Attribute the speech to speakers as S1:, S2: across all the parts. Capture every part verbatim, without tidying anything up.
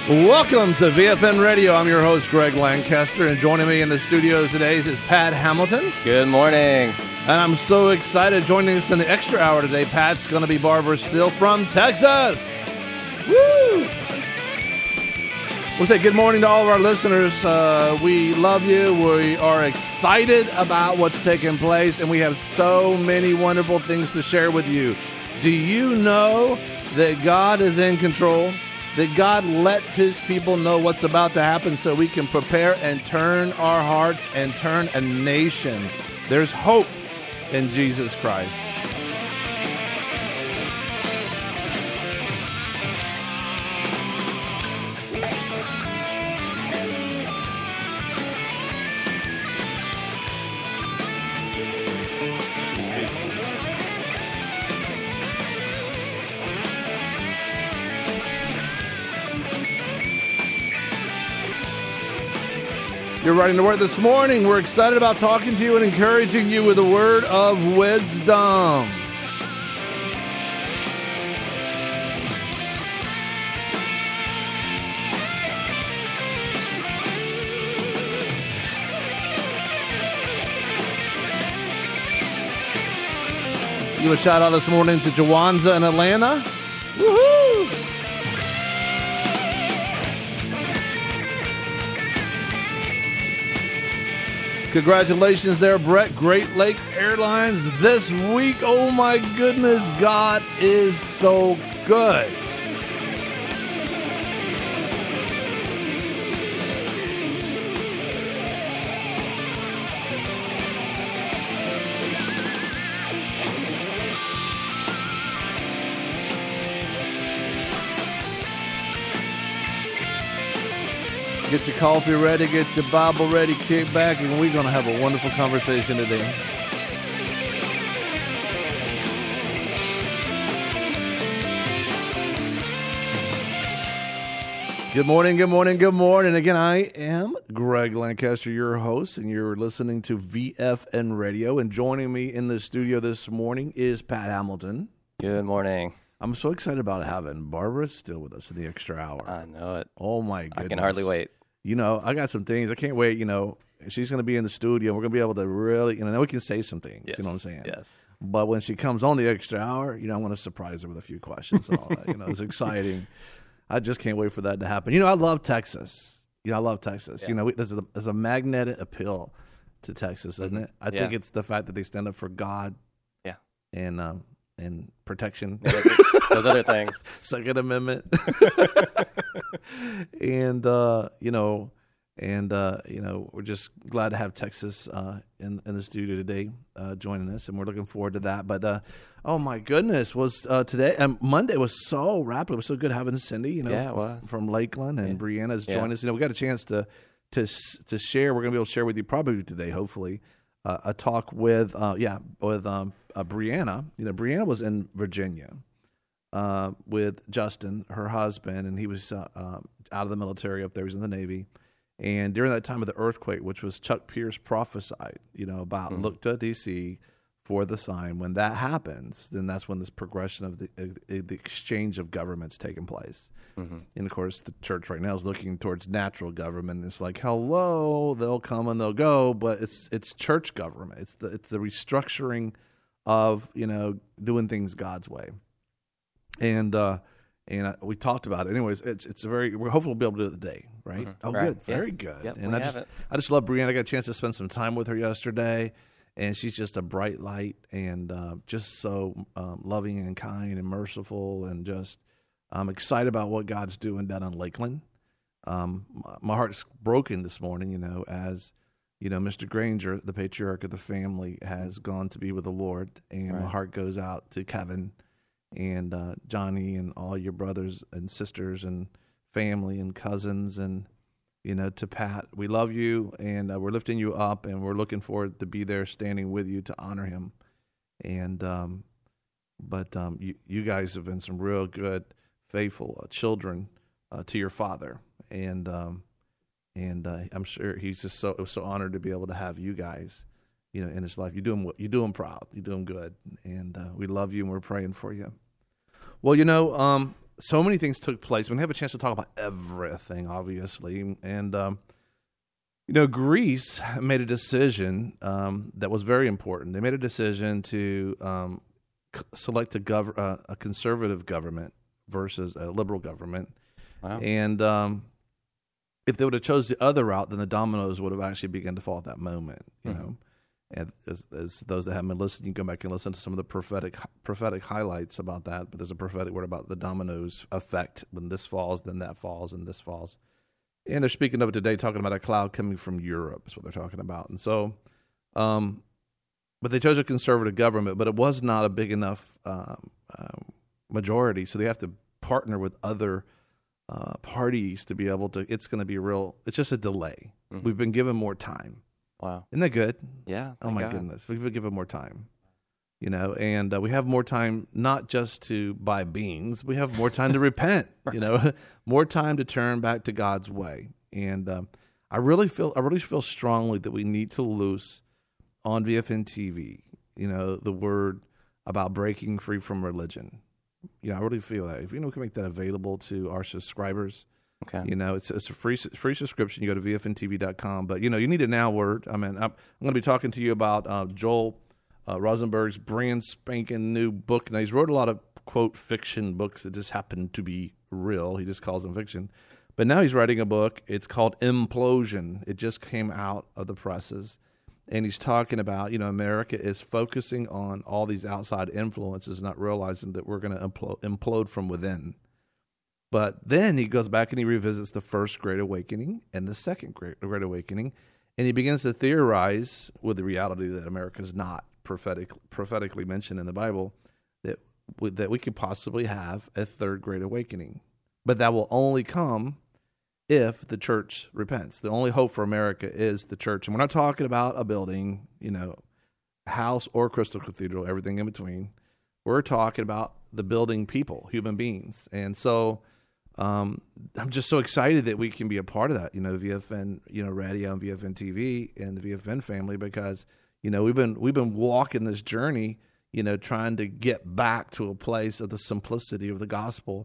S1: Welcome to V F N Radio. I'm your host, Greg Lancaster, and joining me in the studios today is Pat Hamilton.
S2: Good morning.
S1: And I'm so excited. Joining us in the extra hour today, Pat's going to be Barbara Steele from Texas. Woo! We'll say good morning to all of our listeners. Uh, we love you. We are excited about what's taking place, and we have so many wonderful things to share with you. Do you know that God is in control? That God lets his people know what's about to happen so we can prepare and turn our hearts and turn a nation. There's hope in Jesus Christ. You're writing the word this morning. We're excited about talking to you and encouraging you with a word of wisdom. You a shout out this morning to Jawanza in Atlanta. Woohoo! Congratulations there, Brett. Great Lake Airlines this week. Oh my goodness, God is so good. Get your coffee ready, get your Bible ready, kick back, and we're going to have a wonderful conversation today. Good morning, good morning, good morning. Again, I am Greg Lancaster, your host, and you're listening to V F N Radio. And joining me in the studio this morning is Pat Hamilton.
S2: Good morning.
S1: I'm so excited about having Barbara Steele with us in the extra hour.
S2: I know it.
S1: Oh, my goodness.
S2: I can hardly wait.
S1: You know, I got some things. I can't wait. You know, she's going to be in the studio. We're going to be able to really, you know, we can say some things.
S2: Yes.
S1: You know what I'm saying?
S2: Yes.
S1: But when she comes on the extra hour, you know, I'm going to surprise her with a few questions and all that. You know, it's exciting. I just can't wait for that to happen. You know, I love Texas. You know, I love Texas.
S2: Yeah.
S1: You know, we, there's, a, there's a magnetic appeal to Texas, isn't it? I
S2: yeah.
S1: think it's the fact that they stand up for God.
S2: Yeah.
S1: And, um, and protection.
S2: Yeah, those other things.
S1: Second Amendment. and, uh, you know, And, uh, you know, we're just glad to have Texas uh, in, in the studio today uh, joining us, and we're looking forward to that. But, uh, oh, my goodness, was uh, today, um, Monday was so rapid. It was so good having Cindy, you know,
S2: yeah, well,
S1: f- from Lakeland, and
S2: yeah.
S1: Brianna's
S2: yeah.
S1: joined us. You know, we got a chance to to to share. We're going to be able to share with you probably today, hopefully, uh, a talk with, uh, yeah, with um, uh, Brianna. You know, Brianna was in Virginia uh, with Justin, her husband, and he was uh, uh, out of the military up there. He was in the Navy. And during that time of the earthquake, which was Chuck Pierce prophesied, you know, about mm-hmm. look to D C for the sign. When that happens, then that's when this progression of the uh, the exchange of government's taking place. Mm-hmm. And of course, the church right now is looking towards natural government. It's like, hello, they'll come and they'll go, but it's it's church government. It's the it's the restructuring of, you know, doing things God's way. And uh, And uh, we talked about it. Anyways, it's it's a very. We're hopefully we'll be able to do it today, right?
S2: Mm-hmm.
S1: Oh,
S2: right.
S1: good,
S2: yeah.
S1: very good.
S2: Yep,
S1: and
S2: we
S1: I
S2: have
S1: just
S2: it.
S1: I just love Brianna. I got a chance to spend some time with her yesterday, and she's just a bright light and uh, just so um, loving and kind and merciful, and just I'm excited about what God's doing down in Lakeland. Um, my heart's broken this morning, you know, as you know, Mister Granger, the patriarch of the family, has gone to be with the Lord, and
S2: right.
S1: my heart goes out to Kevin and uh, Johnny and all your brothers and sisters and family and cousins, and, you know, to Pat. We love you, and uh, we're lifting you up, and we're looking forward to be there standing with you to honor him. And um, but um, you, you guys have been some real good, faithful uh, children uh, to your father, and um, and uh, I'm sure he's just so so honored to be able to have you guys, you know, in his life. You do him, you do him proud. You do him good. And uh, we love you, and we're praying for you. Well, you know, um, so many things took place. We didn't have a chance to talk about everything, obviously. And, um, you know, Greece made a decision um, that was very important. They made a decision to um, c- select a, gov- uh, a conservative government versus a liberal government.
S2: Wow.
S1: And um, if they would have chose the other route, then the dominoes would have actually begun to fall at that moment, you
S2: Mm-hmm.
S1: know. And as, as those that haven't been listening, you can go back and listen to some of the prophetic prophetic highlights about that. But there's a prophetic word about the dominoes effect. When this falls, then that falls, and this falls. And they're speaking of it today, talking about a cloud coming from Europe is what they're talking about. And so, um, but they chose a conservative government, but it was not a big enough um, um, majority. So they have to partner with other uh, parties to be able to, it's going to be real, it's just a delay.
S2: Mm-hmm.
S1: We've been given more time.
S2: Wow.
S1: Isn't that good?
S2: Yeah.
S1: Oh my
S2: God.
S1: goodness, we've been given more time, you know, and uh, we have more time not just to buy beans. We have more time to repent, you know, more time to turn back to God's way. And um, I really feel, I really feel strongly that we need to loose on V F N T V, you know, the word about breaking free from religion. You know, I really feel that if you know we can make that available to our subscribers.
S2: Okay.
S1: You know, it's it's a free free subscription. You go to V F N T V dot com. But, you know, you need a now word. I mean, I'm, I'm going to be talking to you about uh, Joel uh, Rosenberg's brand spanking new book. Now, he's wrote a lot of, quote, fiction books that just happen to be real. He just calls them fiction. But now he's writing a book. It's called Implosion. It just came out of the presses. And he's talking about, you know, America is focusing on all these outside influences, not realizing that we're going to implode, implode from within. But then he goes back and he revisits the first Great Awakening and the second Great, Great Awakening, and he begins to theorize with the reality that America is not prophetic, prophetically mentioned in the Bible, that we, that we could possibly have a third Great Awakening. But that will only come if the church repents. The only hope for America is the church. And we're not talking about a building, you know, house or crystal cathedral, everything in between. We're talking about the building people, human beings. And so Um, I'm just so excited that we can be a part of that, you know, V F N, you know, radio and V F N T V and the V F N family, because, you know, we've been, we've been walking this journey, you know, trying to get back to a place of the simplicity of the gospel.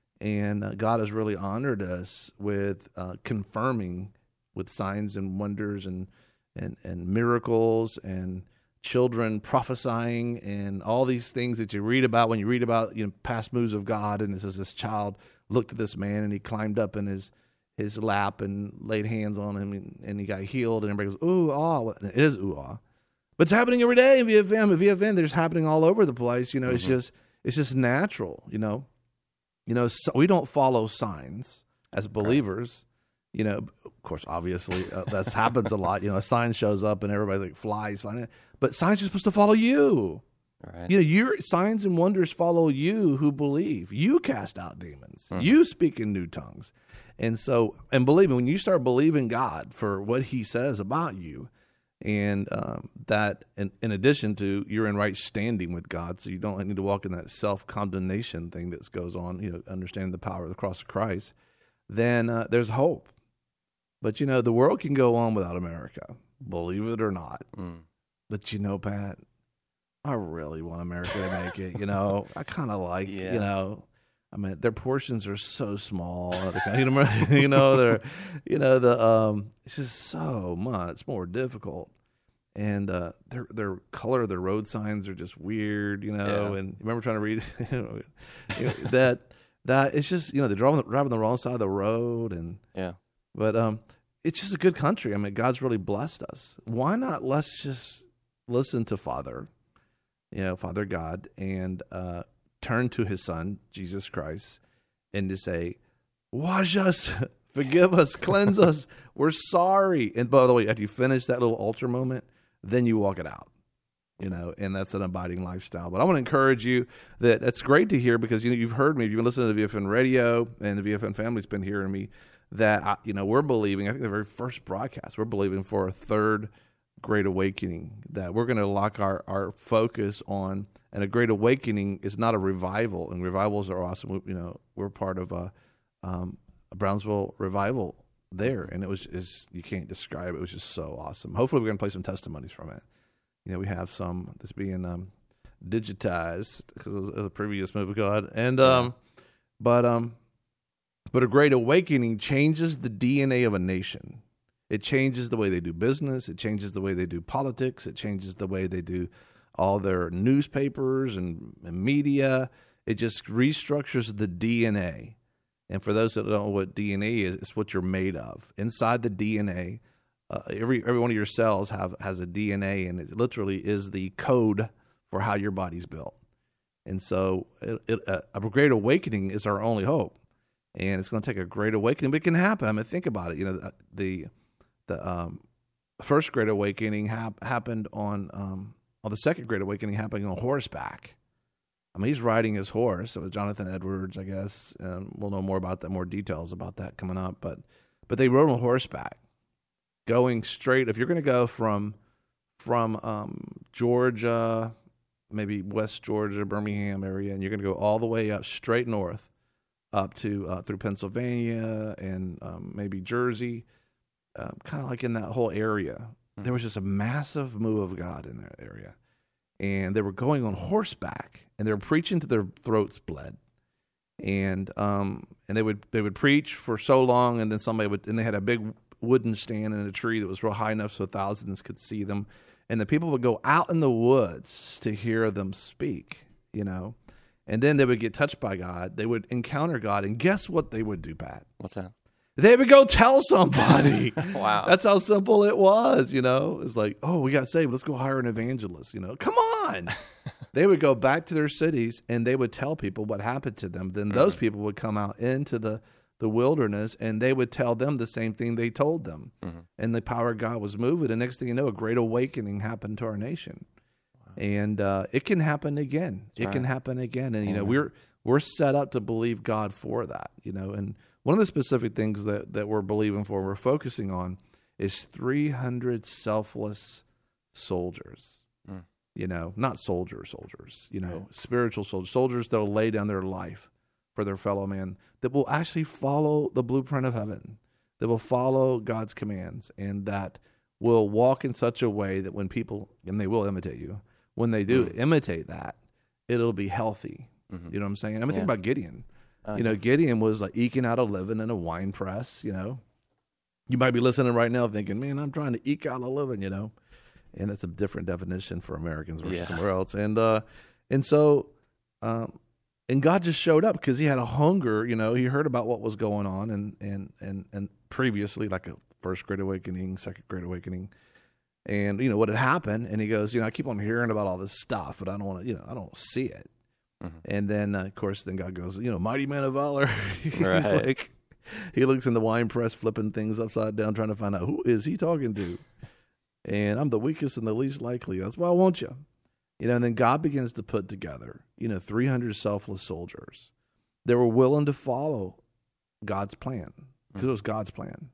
S1: And uh, God has really honored us with uh, confirming with signs and wonders and, and, and miracles and children prophesying and all these things that you read about when you read about, you know, past moves of God. And it says this child looked at this man and he climbed up in his, his lap and laid hands on him and, and he got healed. And everybody goes, ooh, ah. It is ooh, ah. But it's happening every day in V F M. In V F N, there's happening all over the place. You know, mm-hmm. it's just, it's just natural, you know. You know, so we don't follow signs as believers. Right. You know, of course, obviously, uh, that happens a lot. You know, a sign shows up and everybody like flies. But signs are supposed to follow you.
S2: Right.
S1: You know, your signs and wonders follow you who believe. You cast out demons. Mm-hmm. You speak in new tongues. And so, and believe me, when you start believing God for what he says about you, and um, that in, in addition to you're in right standing with God, so you don't need to walk in that self-condemnation thing that goes on, you know, understanding the power of the cross of Christ, then uh, there's hope. But, you know, the world can go on without America, believe it or not. Mm. But, you know, Pat, I really want America to make it, you know. I kind of like, yeah. you know, I mean, their portions are so small. You know, you know, they're, you know, the um, it's just so much more difficult, and uh, their their color of their road signs are just weird, you know. Yeah. And remember trying to read you know, you know, that that it's just, you know, they're driving driving the wrong side of the road, and
S2: yeah.
S1: But um, it's just a good country. I mean, God's really blessed us. Why not? Let's just listen to Father, you know, Father God, and uh. turn to his son, Jesus Christ, and to say, wash us, forgive us, cleanse us, we're sorry. And by the way, after you finish that little altar moment, then you walk it out, you know, and that's an abiding lifestyle. But I want to encourage you that that's great to hear, because, you know, you've heard me, you've been listening to V F N radio, and the V F N family's been hearing me, that, I, you know, we're believing, I think the very first broadcast, we're believing for a third Great Awakening, that we're going to lock our, our focus on. And a Great Awakening is not a revival, and revivals are awesome. We, you know, we're part of a, um, a Brownsville revival there, and it was just, you can't describe it. It was just so awesome. Hopefully, we're going to play some testimonies from it. You know, we have some that's being um, digitized because it was a previous move of God, and um, But um, but a great awakening changes the D N A of a nation. It changes the way they do business. It changes the way they do politics. It changes the way they do all their newspapers and, and media. It just restructures the D N A. And for those that don't know what D N A is, it's what you're made of. Inside the D N A, uh, every every one of your cells have has a D N A, and it literally is the code for how your body's built. And so it, it, uh, a great awakening is our only hope. And it's going to take a great awakening, but it can happen. I mean, think about it. You know, the the, the um, first great awakening hap- happened on, um, or the second great awakening happened on horseback. I mean, he's riding his horse. It was Jonathan Edwards, I guess. And we'll know more about that, more details about that coming up. But but they rode on horseback, going straight. If you're going to go from from um, Georgia, maybe West Georgia, Birmingham area, and you're going to go all the way up straight north, up to uh, through Pennsylvania and um, maybe Jersey, uh, kind of like in that whole area. Mm-hmm. There was just a massive move of God in that area. And they were going on horseback, and they were preaching to their throats bled. And um, and they would they would preach for so long, and then somebody would, and they had a big wooden stand in a tree that was real high enough so thousands could see them. And the people would go out in the woods to hear them speak, you know. And then they would get touched by God. They would encounter God. And guess what they would do, Pat?
S2: What's that?
S1: They would go tell somebody.
S2: Wow.
S1: That's how simple it was, you know. It's like, oh, we got saved. Let's go hire an evangelist, you know. Come on. They would go back to their cities, and they would tell people what happened to them. Then mm-hmm. those people would come out into the, the wilderness, and they would tell them the same thing they told them. Mm-hmm. And the power of God was moving. And next thing you know, a great awakening happened to our nation. And uh, it can happen again. That's it right. can happen again. And, you know, we're we're set up to believe God for that, you know. And one of the specific things that, that we're believing for, we're focusing on, is three hundred selfless soldiers. Mm. You know, not soldier soldiers, you know, right. spiritual soldiers, soldiers that will lay down their life for their fellow man, that will actually follow the blueprint of heaven, that will follow God's commands, and that will walk in such a way that when people, and they will imitate you, when they do mm. imitate that, it'll be healthy. Mm-hmm. You know what I'm saying? I mean, yeah. think about Gideon. Uh, you know, Gideon was like eking out a living in a wine press, you know. You might be listening right now thinking, man, I'm trying to eke out a living, you know. And it's a different definition for Americans versus yeah. somewhere else. And uh, and so, um, and God just showed up because he had a hunger, you know. He heard about what was going on and, and, and, and previously, like a first great awakening, second great awakening. And, you know, what had happened, and he goes, you know, I keep on hearing about all this stuff, but I don't want to, you know, I don't see it. Mm-hmm. And then, uh, of course, then God goes, you know, mighty man of valor. He's
S2: right.
S1: like, he looks in the wine press, flipping things upside down, trying to find out, who is he talking to? And I'm the weakest and the least likely. That's why I want you. You know, and then God begins to put together, you know, three hundred selfless soldiers that were willing to follow God's plan, because mm-hmm. it was God's plan.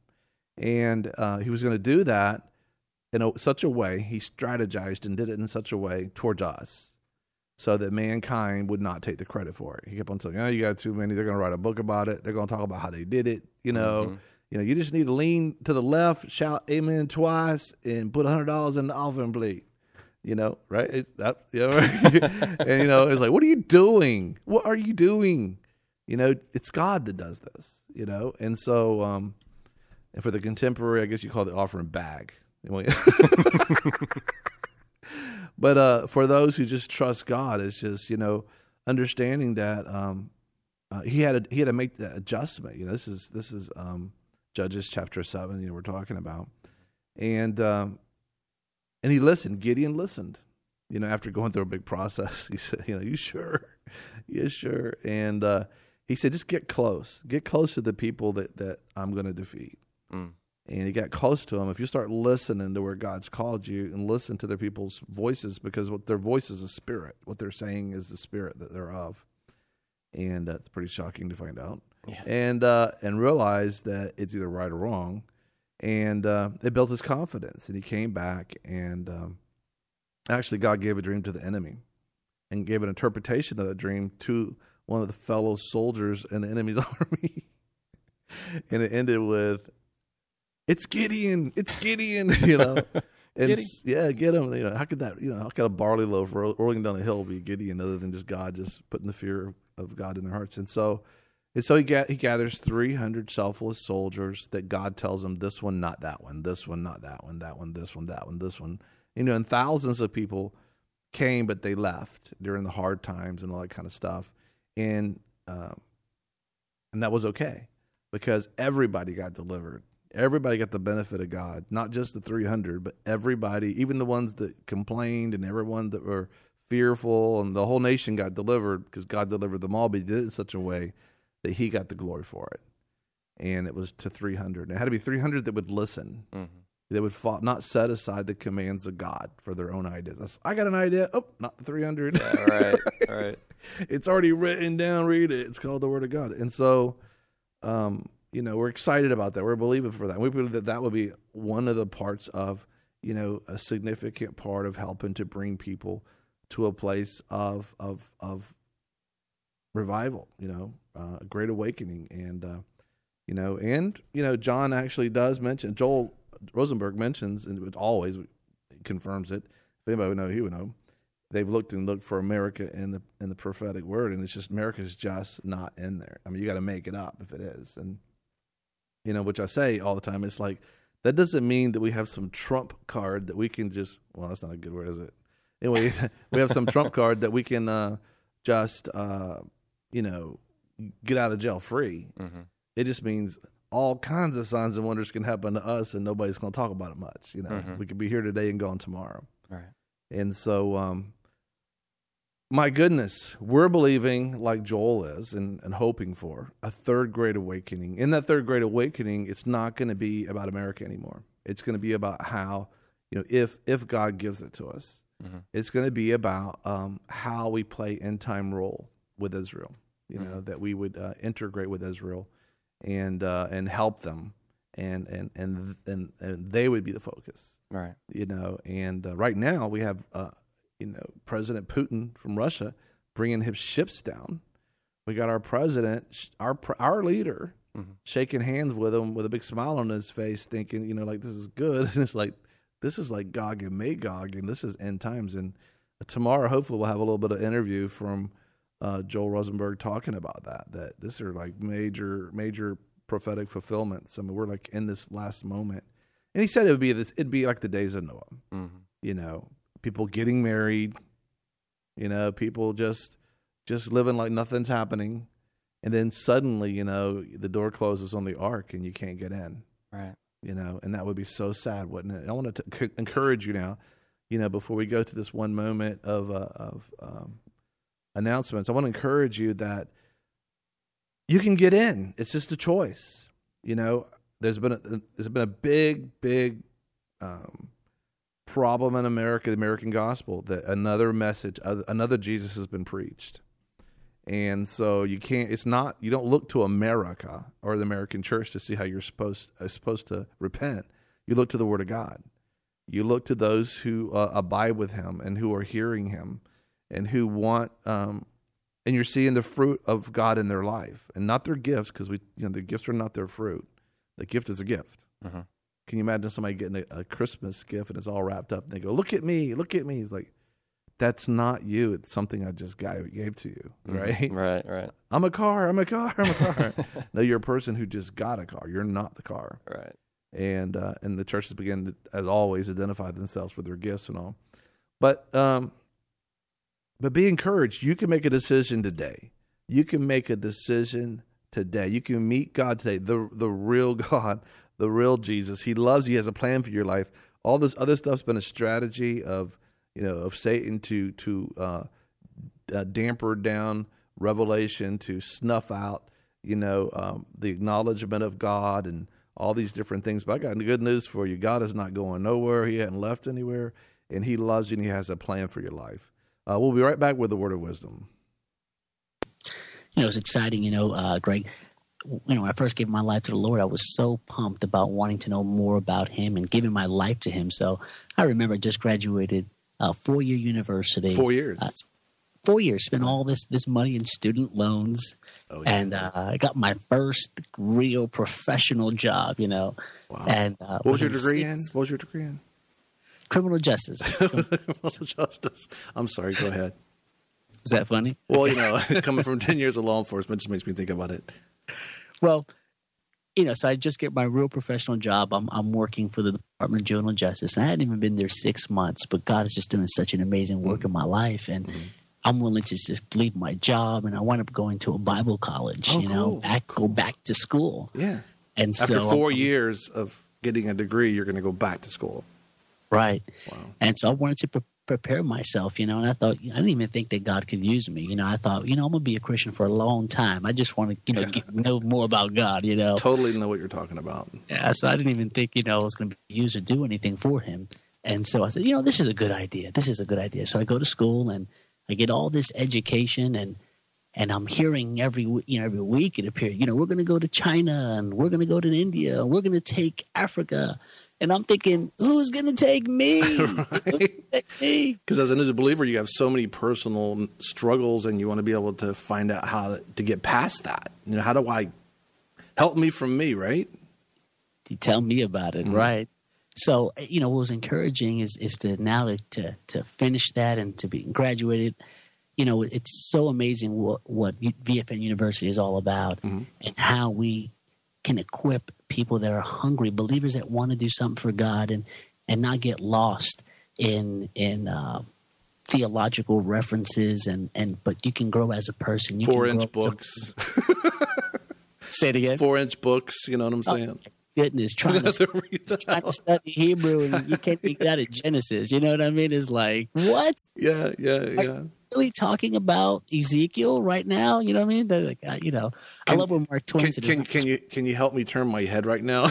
S1: And uh, he was going to do that in a, such a way, he strategized and did it in such a way towards us so that mankind would not take the credit for it. He kept on saying, oh, you got too many. They're going to write a book about it. They're going to talk about how they did it. You know, mm-hmm. you know, you just need to lean to the left, shout amen twice, and put one hundred dollars in the offering plate. You know, right? It's that, you know, and, you know, it's like, what are you doing? What are you doing? You know, it's God that does this, you know? And so, um, and for the contemporary, I guess you call it the offering bag. But uh, for those who just trust God, it's just, you know, understanding that um, uh, he had to, he had to make that adjustment. You know, this is this is um, Judges chapter seven. You know, we're talking about, and um, and he listened. Gideon listened. You know, after going through a big process, he said, "You know, you sure? Yeah, sure." And uh, he said, "Just get close. Get close to the people that that I'm going to defeat." Mm. And he got close to them. If you start listening to where God's called you and listen to their people's voices, because what their voice is a spirit. What they're saying is the spirit that they're of. And that's uh, pretty shocking to find out. Yeah. And uh, and realize that it's either right or wrong. And uh, it built his confidence. And he came back, and um, actually God gave a dream to the enemy and gave an interpretation of that dream to one of the fellow soldiers in the enemy's army. And it ended with, it's Gideon, it's Gideon, you know. And
S2: Gideon.
S1: Yeah, get him. You know, how could that, you know, how could a barley loaf ro- rolling down a hill be Gideon other than just God just putting the fear of God in their hearts? And so And so he ga- he gathers three hundred selfless soldiers that God tells him, this one, not that one, this one, not that one, that one, this one, that one, this one. You know, and thousands of people came, but they left during the hard times and all that kind of stuff. And um, and that was okay because everybody got delivered. Everybody got the benefit of God, not just the three hundred, but everybody, even the ones that complained and everyone that were fearful, and the whole nation got delivered because God delivered them all, but he did it in such a way that he got the glory for it. And it was to three hundred. And it had to be three hundred that would listen. Mm-hmm. They would fall, not set aside the commands of God for their own ideas. That's, I got an idea. Oh, not the three hundred.
S2: Yeah, right, right.
S1: It's already written down. Read it. It's called the Word of God. And so, um, you know, we're excited about that. We're believing for that. We believe that that would be one of the parts of, you know, a significant part of helping to bring people to a place of of of revival. You know, uh, a great awakening, and uh, you know, and you know, John actually does mention Joel Rosenberg mentions, and it always confirms it. If anybody would know, he would know. They've looked and looked for America in the in the prophetic word, and it's just America is just not in there. I mean, you got to make it up if it is, and you know, which I say all the time. It's like that doesn't mean that we have some trump card that we can just. Well, that's not a good word, is it? Anyway, we have some trump card that we can uh, just uh, you know get out of jail free. Mm-hmm. It just means all kinds of signs and wonders can happen to us, and nobody's going to talk about it much. You know, mm-hmm. we could be here today and gone tomorrow.
S2: Right.
S1: And so, um, my goodness, we're believing like Joel is and, and hoping for a third great awakening. In that third great awakening, it's not going to be about America anymore. It's going to be about how, you know, if if God gives it to us, mm-hmm. it's going to be about um, how we play end time role with Israel. You mm-hmm. know, that we would uh, integrate with Israel and uh, and help them, and and and and and they would be the focus.
S2: Right.
S1: You know, and uh, right now we have, uh, you know, President Putin from Russia bringing his ships down. We got our president, our our leader, mm-hmm. shaking hands with him with a big smile on his face, thinking, you know, like this is good. And it's like, this is like Gog and Magog, and this is end times. And tomorrow, hopefully, we'll have a little bit of interview from uh, Joel Rosenberg talking about that. That this are like major, major prophetic fulfillments. I mean, we're like in this last moment. And he said it would be this. It'd be like the days of Noah. Mm-hmm. You know, people getting married. You know, people just just living like nothing's happening, and then suddenly, you know, the door closes on the ark and you can't get in.
S2: Right.
S1: You know, and that would be so sad, wouldn't it? I want to c- encourage you now. You know, before we go to this one moment of uh, of um, announcements, I want to encourage you that you can get in. It's just a choice. You know. There's been a, there's been a big, big um, problem in America, the American gospel, that another message, another Jesus has been preached. And so you can't, it's not, you don't look to America or the American church to see how you're supposed, uh, supposed to repent. You look to the Word of God. You look to those who uh, abide with Him and who are hearing Him and who want, um, and you're seeing the fruit of God in their life and not their gifts, because we, you know, their gifts are not their fruit. The gift is a gift. Uh-huh. Can you imagine somebody getting a, a Christmas gift and it's all wrapped up and they go, look at me, look at me. It's like, that's not you. It's something I just gave, gave to you, right?
S2: Mm-hmm. Right, right.
S1: I'm a car, I'm a car, I'm a car. No, you're a person who just got a car. You're not the car.
S2: Right.
S1: And uh, and the churches begin to, as always, identify themselves with their gifts and all. But um, but be encouraged. You can make a decision today. You can make a decision today. You can meet God today, the the real God, the real Jesus. He loves you. He has a plan for your life. All this other stuff's been a strategy of, you know, of Satan to to uh, uh, damper down revelation, to snuff out, you know, um, the acknowledgement of God and all these different things. But I got good news for you. God is not going nowhere. He hadn't left anywhere, and He loves you, and He has a plan for your life. Uh, we'll be right back with the word of wisdom.
S3: You know, it's exciting, you know, uh, Greg. You know, when I first gave my life to the Lord, I was so pumped about wanting to know more about Him and giving my life to Him. So I remember I just graduated uh, four-year university.
S1: Four years.
S3: Uh, four years. Spent all this this money in student loans. Oh, yeah. And uh, I got my first real professional job, you know.
S1: Wow.
S3: And, uh,
S1: what was your degree
S3: six,
S1: in? What was your degree in?
S3: Criminal justice.
S1: Criminal justice. I'm sorry. Go ahead.
S3: Is that funny?
S1: Well, you know, coming from ten years of law enforcement just makes me think about it.
S3: Well, you know, so I just get my real professional job. I'm I'm working for the Department of Juvenile Justice, and I hadn't even been there six months. But God is just doing such an amazing work mm-hmm. in my life, and mm-hmm. I'm willing to just leave my job, and I wind up going to a Bible college.
S1: Oh,
S3: you know,
S1: cool.
S3: back
S1: cool.
S3: go back to school.
S1: Yeah,
S3: and
S1: after
S3: so
S1: four
S3: I'm,
S1: years of getting a degree, you're going to go back to school.
S3: Right.
S1: Wow.
S3: And so I wanted to pre- prepare myself, you know, and I thought, I didn't even think that God could use me. You know, I thought, you know, I'm going to be a Christian for a long time. I just want to, you know,
S1: yeah.
S3: get, know more about God, you know.
S1: Totally know what you're talking about.
S3: Yeah. So I didn't even think, you know, I was going to be used or do anything for him. And so I said, you know, this is a good idea. This is a good idea. So I go to school and I get all this education, and and I'm hearing every, you know, every week it appears, you know, we're going to go to China and we're going to go to India. And we're going to take Africa. And I'm thinking, who's going to take me?
S1: Because as a new believer, you have so many personal struggles, and you want to be able to find out how to, to get past that. You know, how do I help me from me, right?
S3: You tell me about it, mm-hmm. right? So, you know, what was encouraging is is to now to, to to finish that and to be graduated. You know, it's so amazing what what V F N University is all about, mm-hmm. and how we can equip people that are hungry, believers that want to do something for God, and and not get lost in in uh, theological references, and, and but you can grow as a person. You
S1: Four
S3: can
S1: inch
S3: grow
S1: books.
S3: Say it again.
S1: Four inch books. You know what I'm saying?
S3: Oh, goodness, trying to, to trying to study Hebrew, and you can't figure it out at Genesis. You know what I mean? It's like, what?
S1: Yeah, yeah, yeah.
S3: Are you really talking about Ezekiel right now? You know what I mean? They're like, uh, you know, can, I love when Mark Twain
S1: can,
S3: said,
S1: can, can you can you help me turn my head right now?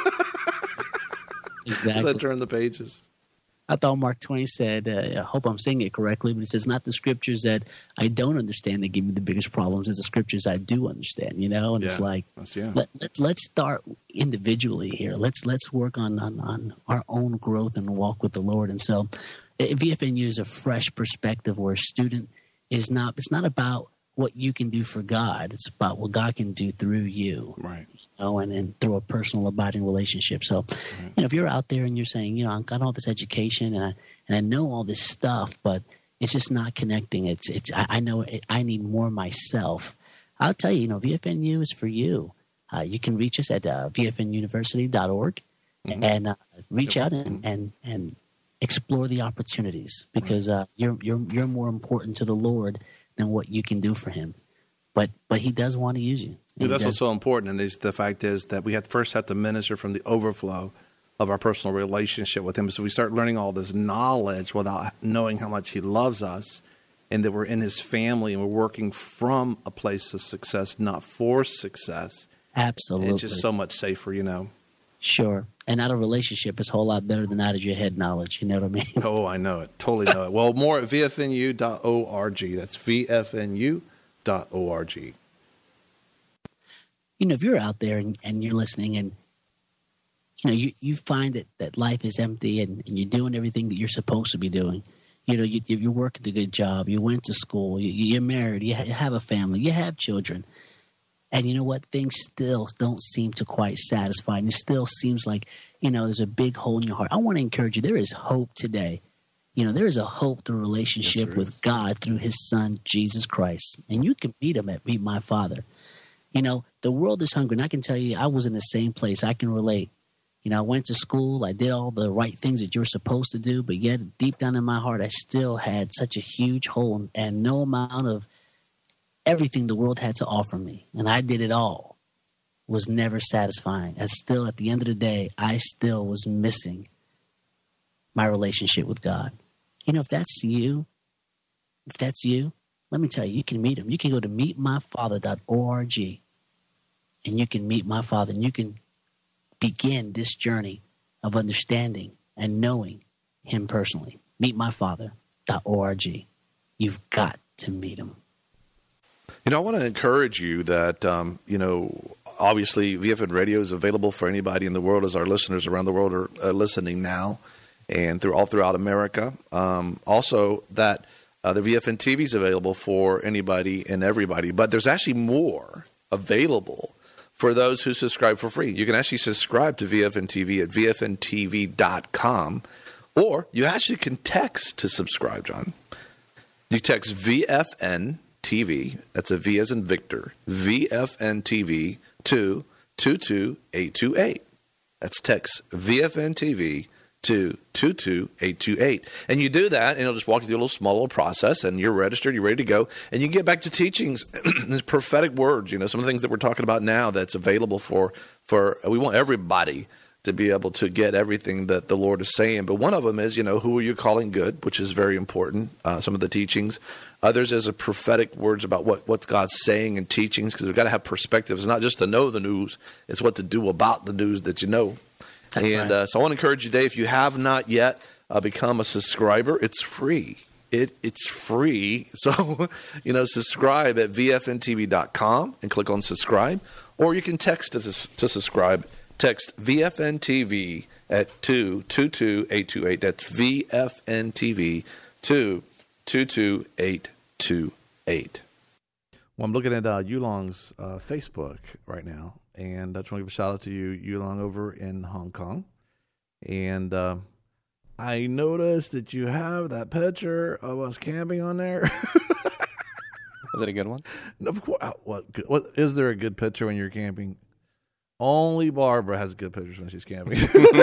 S3: Exactly.
S1: Let's turn the pages.
S3: I thought Mark Twain said, uh, I hope I'm saying it correctly, but he says, not the scriptures that I don't understand that give me the biggest problems, it's the scriptures I do understand, you know? And
S1: yeah.
S3: it's like,
S1: yeah.
S3: let, let, let's start individually here. Let's let's work on, on, on our own growth and walk with the Lord. And so V F N U is a fresh perspective where a student is not, it's not about what you can do for God. It's about what God can do through you.
S1: Right.
S3: You know, and, and through a personal abiding relationship. So, right. you know, if you're out there and you're saying, you know, I've got all this education and I, and I know all this stuff, but it's just not connecting. It's, it's, I, I know it, I need more myself. I'll tell you, you know, V F N U is for you. Uh, you can reach us at uh, v f n university dot org mm-hmm. and uh, reach out and, and, and explore the opportunities, because uh, you're, you're, you're more important to the Lord than what you can do for him. But but he does want to use you.
S1: Yeah, that's what's so important. And is the fact is that we have first have to minister from the overflow of our personal relationship with him. So we start learning all this knowledge without knowing how much he loves us, and that we're in his family and we're working from a place of success, not for success.
S3: Absolutely.
S1: It's just so much safer, you know.
S3: Sure. And out of relationship is a whole lot better than out of your head knowledge. You know what I mean?
S1: Oh, I know it. Totally know it. Well, more at v f n u dot org. That's v f n u dot org.
S3: You know, if you're out there and, and you're listening and, you know, you, you find that, that life is empty and, and you're doing everything that you're supposed to be doing. You know, you, you're working a good job. You went to school. You, you're married. You have a family. You have children. And you know what? Things still don't seem to quite satisfy. And it still seems like, you know, there's a big hole in your heart. I want to encourage you. There is hope today. You know, there is a hope through relationship yes, with is. God through his son, Jesus Christ. And you can meet him at Meet My Father. You know, the world is hungry. And I can tell you, I was in the same place. I can relate. You know, I went to school. I did all the right things that you're supposed to do. But yet, deep down in my heart, I still had such a huge hole and no amount of everything the world had to offer me. And I did it all. Was never satisfying. And still, at the end of the day, I still was missing my relationship with God. You know, if that's you, if that's you, let me tell you, you can meet him. You can go to meet my father dot org and you can meet my Father, and you can begin this journey of understanding and knowing him personally. meet my father dot org. You've got to meet him.
S1: You know, I want to encourage you that, um, you know, obviously V F N Radio is available for anybody in the world, as our listeners around the world are uh, listening now and through all throughout America. Um, also, that uh, the V F N T V is available for anybody and everybody. But there's actually more available for those who subscribe for free. You can actually subscribe to V F N T V at v f n t v dot com, or you actually can text to subscribe, John. You text V F N T V. That's a V as in Victor. V F N T V to two two eight two eight. That's text V F N T V to two two eight two eight. And you do that, and it'll just walk you through a little small little process, and you're registered, you're ready to go, and you get back to teachings, these prophetic words, you know, some of the things that we're talking about now that's available for, for we want everybody to be able to get everything that the Lord is saying. But one of them is, you know, who are you calling good, which is very important, uh, some of the teachings. Others is a prophetic words about what, what God's saying in teachings, because we've got to have perspective. It's not just to know the news, it's what to do about the news that you know.
S3: That's
S1: and
S3: right.
S1: uh, so I want to encourage you today, if you have not yet uh, become a subscriber, it's free. It It's free. So, you know, subscribe at V F N T V dot com and click on subscribe. Or you can text to, to subscribe. Text V F N T V at two two two eight two eight. That's V F N T V to two two eight two eight. Well, I'm looking at uh, Yulong's uh, Facebook right now, and I just want to give a shout out to you, Yulong, over in Hong Kong. And uh, I noticed that you have that picture of us camping on there.
S2: Is it a good one?
S1: Of course. What, what is there a good picture when you're camping? Only Barbara has good pictures when she's camping.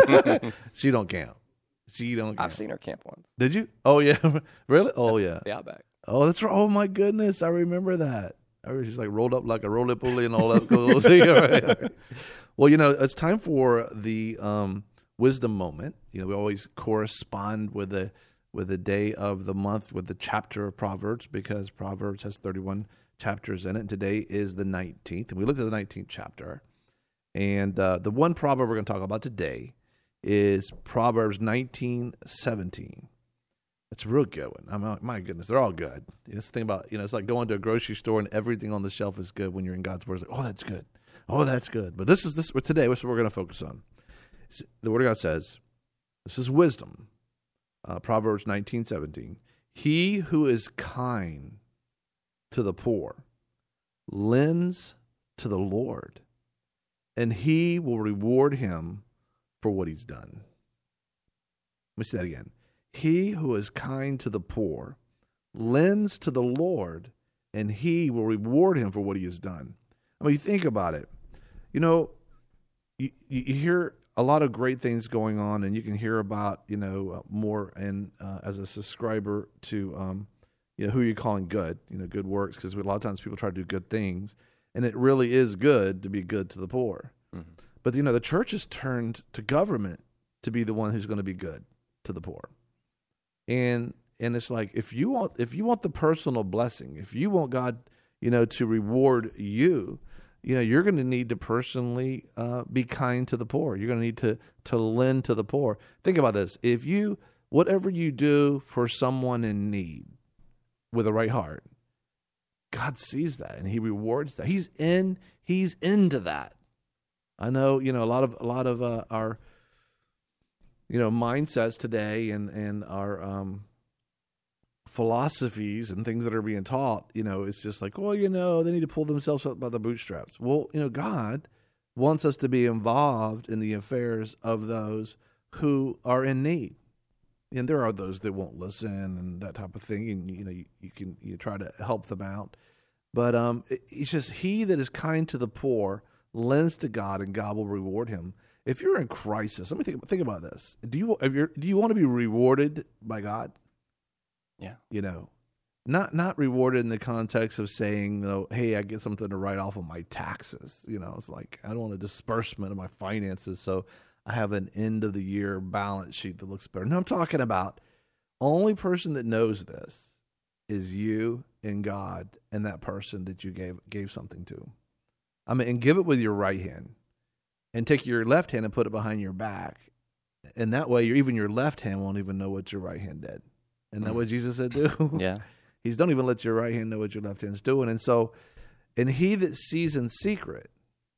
S1: She don't camp. She don't camp.
S2: I've seen her camp once.
S1: Did you? Oh, yeah. Really? Oh, yeah.
S2: The Outback.
S1: Oh, that's right. Oh, my goodness. I remember that. I was just like rolled up like a roly-poly and all that goes. All right, all right. Well, you know, it's time for the um, wisdom moment. You know, we always correspond with the with the day of the month with the chapter of Proverbs, because Proverbs has thirty-one chapters in it. And today is the nineteenth. And we looked at the nineteenth chapter. And uh, the one proverb we're going to talk about today is Proverbs nineteen seventeen. It's a real good one. I mean, my goodness, they're all good. You know, it's the thing about, you know, it's like going to a grocery store and everything on the shelf is good when you're in God's word. It's like, oh, that's good. Oh, that's good. But this is this today. This is what we're going to focus on. The Word of God says, this is wisdom. Uh, Proverbs nineteen seventeen. He who is kind to the poor lends to the Lord, and he will reward him for what he's done. Let me say that again. He who is kind to the poor lends to the Lord, and he will reward him for what he has done. I mean, you think about it. You know, you, you hear a lot of great things going on, and you can hear about, you know, uh, more and uh, as a subscriber to, um, you know, who you're calling good, you know, good works, because a lot of times people try to do good things, and it really is good to be good to the poor. Mm-hmm. But, you know, the church has turned to government to be the one who's going to be good to the poor. And and it's like, if you want if you want the personal blessing, if you want God, you know, to reward you, you know, you're going to need to personally uh, be kind to the poor. You're going to need to to lend to the poor. Think about this. If you, whatever you do for someone in need with a right heart, God sees that and he rewards that. He's in, he's into that. I know, you know, a lot of, a lot of uh, our, you know, mindsets today and, and our um, philosophies and things that are being taught, you know, it's just like, well, you know, they need to pull themselves up by the bootstraps. Well, you know, God wants us to be involved in the affairs of those who are in need. And there are those that won't listen and that type of thing. And, you know, you, you can you try to help them out. But um, it, it's just he that is kind to the poor lends to God, and God will reward him. If you're in crisis, let me think, think about this. Do you if you're, do you want to be rewarded by God?
S2: Yeah.
S1: You know, not not rewarded in the context of saying, you know, hey, I get something to write off of my taxes. You know, it's like, I don't want a disbursement of my finances, so I have an end of the year balance sheet that looks better. No, I'm talking about only person that knows this is you and God and that person that you gave gave something to. I mean, and give it with your right hand. And take your left hand and put it behind your back. And that way, even your left hand won't even know what your right hand did. Isn't that mm. what Jesus said do?
S2: Yeah.
S1: He's don't even let your right hand know what your left hand's doing. And so, and he that sees in secret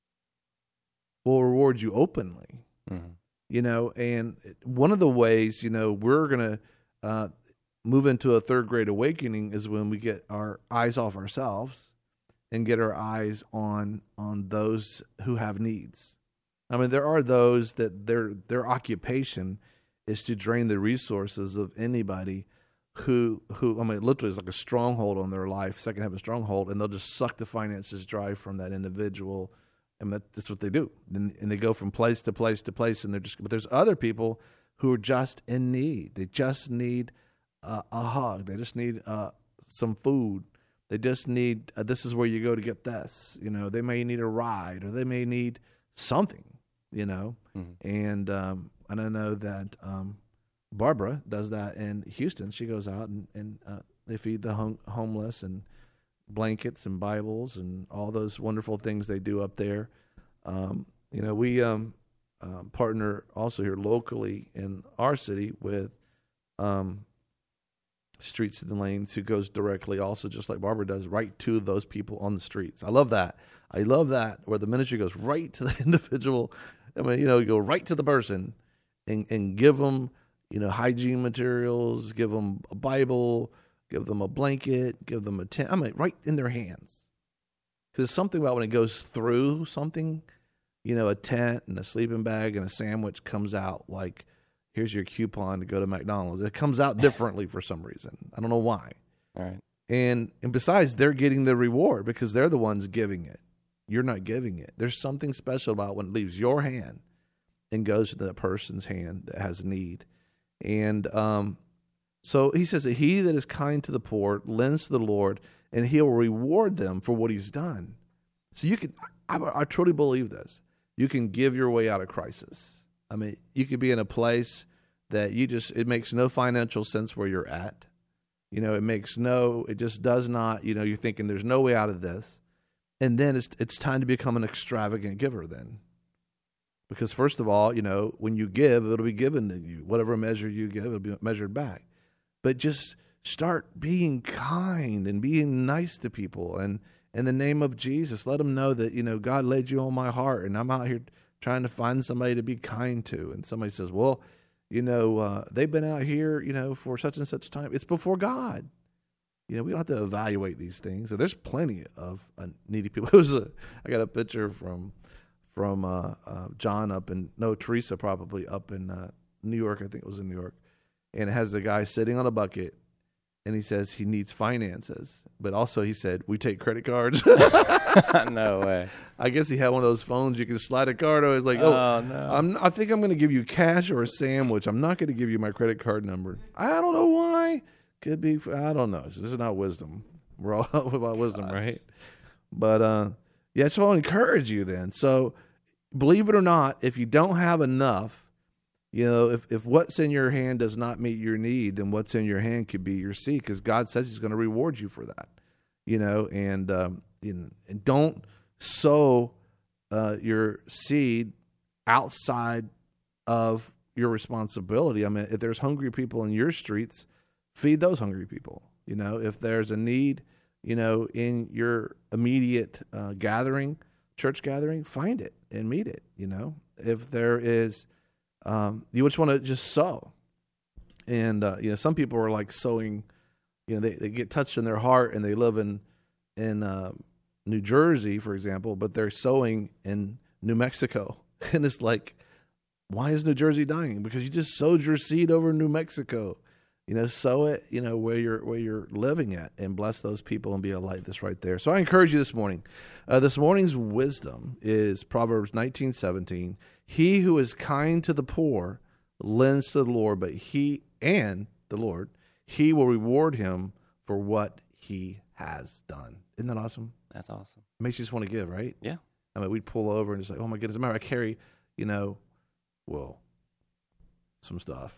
S1: will reward you openly. Mm-hmm. You know, and one of the ways, you know, we're going to uh, move into a third grade awakening is when we get our eyes off ourselves and get our eyes on on those who have needs. I mean, there are those that their their occupation is to drain the resources of anybody who who I mean, literally is like a stronghold on their life, second heaven stronghold, and they'll just suck the finances dry from that individual, and that, that's what they do. And, and they go from place to place to place, and they're just. But there's other people who are just in need. They just need uh, a hug. They just need uh, some food. They just need. Uh, this is where you go to get this. You know, they may need a ride, or they may need something. You know, mm-hmm. and um, and I know that. Um, Barbara does that in Houston. She goes out and, and uh, they feed the hom- homeless and blankets and Bibles and all those wonderful things they do up there. Um, you know, we um, uh, partner also here locally in our city with um, Streets and Lanes, who goes directly also, just like Barbara does, right to those people on the streets. I love that. I love that, where the ministry goes right to the individual. I mean, you know, you go right to the person and, and give them, you know, hygiene materials, give them a Bible, give them a blanket, give them a tent. I mean, right in their hands. Because there's something about when it goes through something, you know, a tent and a sleeping bag and a sandwich comes out like, here's your coupon to go to McDonald's. It comes out differently for some reason. I don't know why.
S2: All right.
S1: And and besides, they're getting the reward because they're the ones giving it. You're not giving it. There's something special about when it leaves your hand and goes to the person's hand that has need. And um, so he says that he that is kind to the poor lends to the Lord, and he'll reward them for what he's done. So you can, I, I truly believe this. You can give your way out of crisis. I mean, you could be in a place that you just, it makes no financial sense where you're at. You know, it makes no, it just does not, you know, you're thinking there's no way out of this. And then it's it's time to become an extravagant giver then. Because first of all, you know, when you give, it'll be given to you. Whatever measure you give, it'll be measured back. But just start being kind and being nice to people. And in the name of Jesus, let them know that, you know, God laid you on my heart. And I'm out here trying to find somebody to be kind to. And somebody says, well, you know, uh, they've been out here, you know, for such and such time. It's before God. You know, we don't have to evaluate these things. So there's plenty of uh, needy people. It was a, I got a picture from... from uh, uh, John up in, no, Teresa probably up in uh, New York. I think it was in New York. And it has the guy sitting on a bucket, and he says he needs finances. But also he said, we take credit cards.
S2: No way.
S1: I guess he had one of those phones you can slide a card on. It's like, oh,
S2: oh no.
S1: I'm, I think I'm going to give you cash or a sandwich. I'm not going to give you my credit card number. I don't know why. Could be, I don't know. This is not wisdom. We're all about wisdom,
S2: Gosh.
S1: right? But, uh, yeah, so I'll encourage you then. So believe it or not, if you don't have enough, you know, if, if what's in your hand does not meet your need, then what's in your hand could be your seed, because God says he's going to reward you for that, you know, and, um, you know, and don't sow uh, your seed outside of your responsibility. I mean, if there's hungry people in your streets, feed those hungry people. You know, if there's a need, you know, in your immediate uh, gathering, church gathering, find it and meet it, you know. If there is, um, you just want to just sow. And, uh, you know, some people are like sowing, you know, they, they get touched in their heart and they live in, in uh, New Jersey, for example, but they're sowing in New Mexico. And it's like, why is New Jersey dying? Because you just sowed your seed over in New Mexico. You know, sow it, you know, where you're where you're living at, and bless those people and be a light. That's right there. So I encourage you this morning. Uh, this morning's wisdom is Proverbs nineteen seventeen. He who is kind to the poor lends to the Lord, but he and the Lord, he will reward him for what he has done. Isn't that awesome?
S2: That's awesome.
S1: It makes you just want to give, right?
S2: Yeah.
S1: I mean, we'd pull over and just like, oh my goodness, I carry, you know, well, some stuff.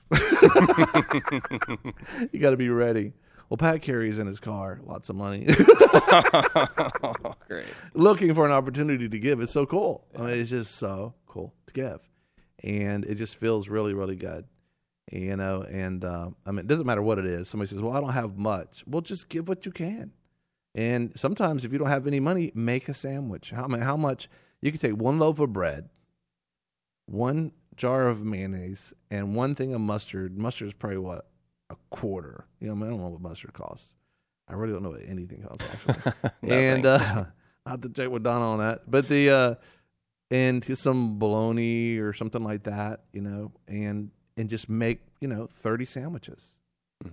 S1: You got to be ready. Well, Pat carries in his car lots of money.
S2: Oh, great.
S1: Looking for an opportunity to give. It's so cool. I mean, it's just so cool to give. And it just feels really, really good. You know, and uh, I mean, it doesn't matter what it is. Somebody says, well, I don't have much. Well, just give what you can. And sometimes if you don't have any money, make a sandwich. How, I mean, how much? You can take one loaf of bread, one jar of mayonnaise, and one thing of mustard. Mustard is probably what, a quarter. You know, I, mean, I don't know what mustard costs. I really don't know what anything costs actually. And uh, I have to check with Donna on that. But the uh, and some bologna or something like that, you know, and and just make, you know, thirty sandwiches.
S2: Mm-hmm.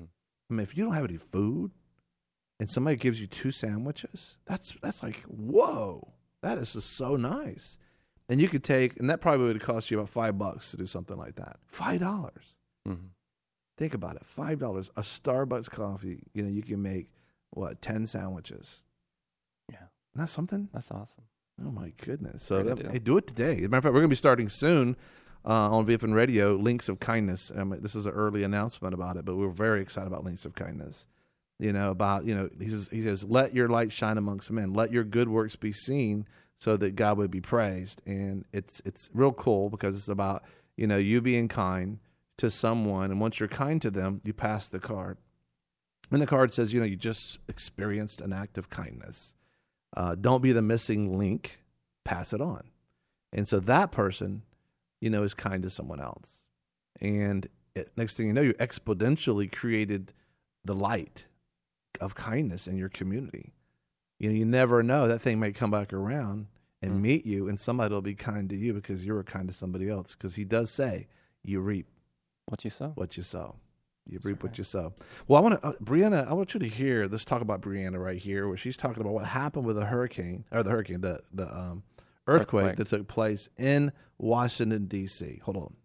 S1: I mean, if you don't have any food and somebody gives you two sandwiches, that's that's like, whoa, that is just so nice. And you could take, and that probably would cost you about five bucks to do something like that. Five dollars.
S2: Mm-hmm.
S1: Think about it. Five dollars. A Starbucks coffee, you know, you can make, what, ten sandwiches.
S2: Yeah.
S1: Isn't that something?
S2: That's awesome.
S1: Oh, my goodness. So,
S2: Great
S1: that,
S2: deal.
S1: hey, do it today. As a matter of fact, we're going to be starting soon uh, on V F N Radio, Links of Kindness. Um, this is an early announcement about it, but we're very excited about Links of Kindness. You know, about, you know, he says, he says, let your light shine amongst men. Let your good works be seen so that God would be praised. And it's it's real cool because it's about, you know, you being kind to someone. And once you're kind to them, you pass the card. And the card says, you know, you just experienced an act of kindness. Uh, don't be the missing link. Pass it on. And so that person, you know, is kind to someone else. And it, next thing you know, you exponentially created the light of kindness in your community. You know, you never know. That thing may come back around and mm. meet you, and somebody will be kind to you because you were kind to somebody else. Because he does say, you reap
S2: what you sow.
S1: What you sow. You
S2: That's
S1: reap
S2: right.
S1: what you sow. Well, I want to, uh, Brianna, I want you to hear, let's talk about Brianna right here, where she's talking about what happened with the hurricane, or the hurricane, the, the um, earthquake, earthquake that took place in Washington, D C Hold on.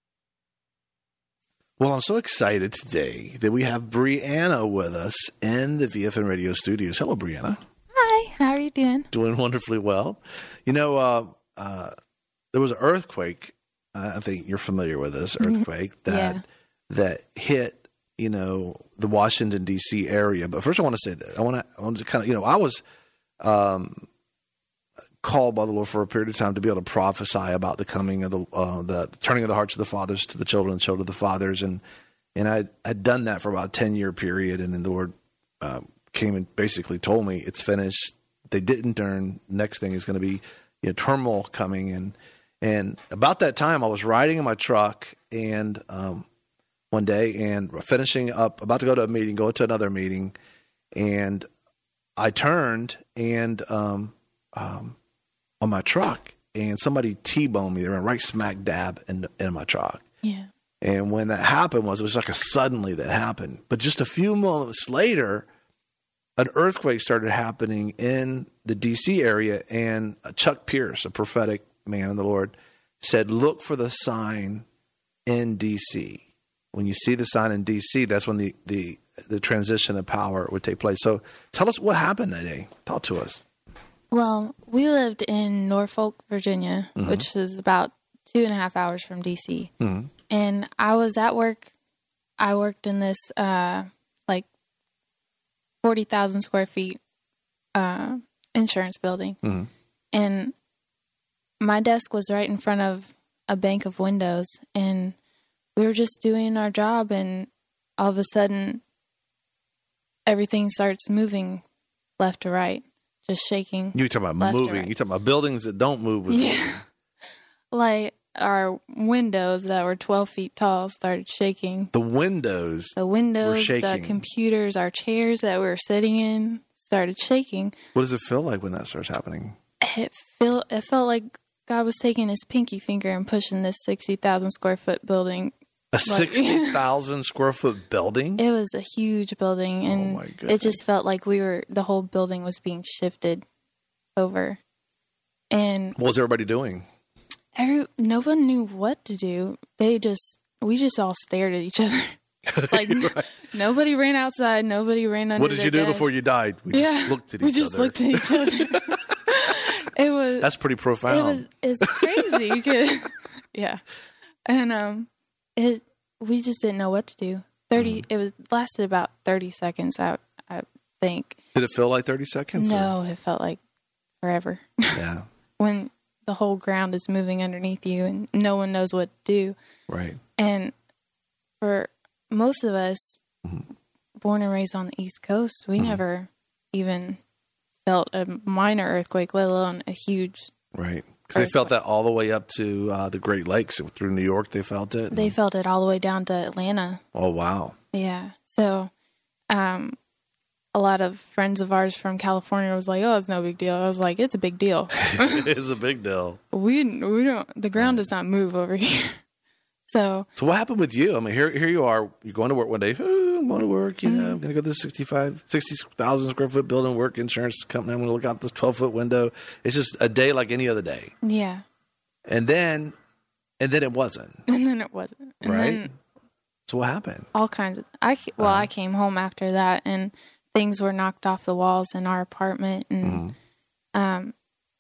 S1: Well, I'm so excited today that we have Brianna with us in the V F N Radio studios. Hello, Brianna.
S4: Hi, how are you doing?
S1: Doing wonderfully well. You know, uh, uh, there was an earthquake. Uh, I think you're familiar with this earthquake that
S4: yeah.
S1: that hit, you know, the Washington, D C area. But first I want to say that I want to, I want to kind of, you know, I was um, called by the Lord for a period of time to be able to prophesy about the coming of the, uh, the turning of the hearts of the fathers to the children and children of the fathers. And, and I had done that for about a ten year period. And then the Lord uh, came and basically told me it's finished. They didn't turn. Next thing is going to be, you know, turmoil coming. And, and about that time I was riding in my truck and, um, one day and finishing up, about to go to a meeting, go to another meeting. And I turned and, um, um, on my truck, and somebody T-boned me. They were right smack dab in, in my truck.
S4: Yeah.
S1: And when that happened, was it was like a suddenly that happened. But just a few moments later, an earthquake started happening in the D C area, and Chuck Pierce, a prophetic man of the Lord, said, "Look for the sign in D C When you see the sign in D C, that's when the the the transition of power would take place." So, tell us what happened that day. Talk to us.
S4: Well, we lived in Norfolk, Virginia,
S1: Mm-hmm.
S4: which is about two and a half hours from D C
S1: Mm-hmm.
S4: And I was at work. I worked in this uh, like forty thousand square feet uh, insurance building.
S1: Mm-hmm.
S4: And my desk was right in front of a bank of windows. And we were just doing our job. And all of a sudden, everything starts moving left to right. Just shaking.
S1: You're talking about
S4: left to
S1: moving.
S4: right.
S1: You're talking about buildings that don't move with
S4: Yeah.
S1: moving.
S4: Like our windows that were twelve feet tall started shaking.
S1: The windows.
S4: The windows, the
S1: shaking.
S4: computers, our chairs that we were sitting in started shaking.
S1: What does it feel like when that starts happening?
S4: It felt it felt like God was taking his pinky finger and pushing this sixty thousand square foot building.
S1: A sixty thousand square foot building?
S4: It was a huge building, and
S1: my
S4: it
S1: goodness.
S4: just felt like we were the whole building was being shifted over. And
S1: What was everybody doing?
S4: every no one knew what to do. They just we just all stared at each other. Like
S1: Right.
S4: nobody ran outside. Nobody ran under.
S1: What did
S4: their
S1: you do
S4: desk.
S1: before you died? We
S4: Yeah,
S1: just looked at each
S4: we just
S1: other.
S4: looked at each other. It was
S1: That's pretty
S4: it
S1: profound.
S4: was it's crazy because yeah, and um, it we just didn't know what to do. Thirty
S1: Mm-hmm.
S4: it was lasted about thirty seconds. I I think
S1: Did it feel like thirty seconds? or-
S4: no, it felt like forever
S1: Yeah,
S4: when the whole ground is moving underneath you and no one knows what to do.
S1: right.
S4: And for most of us,
S1: Mm-hmm.
S4: born and raised on the East Coast, we never even felt a minor earthquake, let alone a huge.
S1: Right. Because they felt that all the way up to uh, the Great Lakes. Through New York, they felt it.
S4: They felt it all the way down to Atlanta.
S1: Oh, wow.
S4: Yeah. So, um, a lot of friends of ours from California was like, "Oh, it's no big deal." I was like, "It's a big deal.
S1: It's a big deal.
S4: we we don't. The ground does not move over here." So
S1: So what happened with you? I mean, here here you are. You're going to work one day. Ooh, I'm going to work. You know, I'm going to go to the sixty-five, sixty thousand square foot building, work, insurance company. I'm going to look out this twelve foot window. It's just a day like any other day.
S4: Yeah.
S1: And then, and then it wasn't.
S4: And then it wasn't. And
S1: right.
S4: then
S1: So what happened?
S4: all kinds of, I, ca- well,
S1: Uh-huh.
S4: I came home after that and things were knocked off the walls in our apartment. And,
S1: Mm.
S4: um,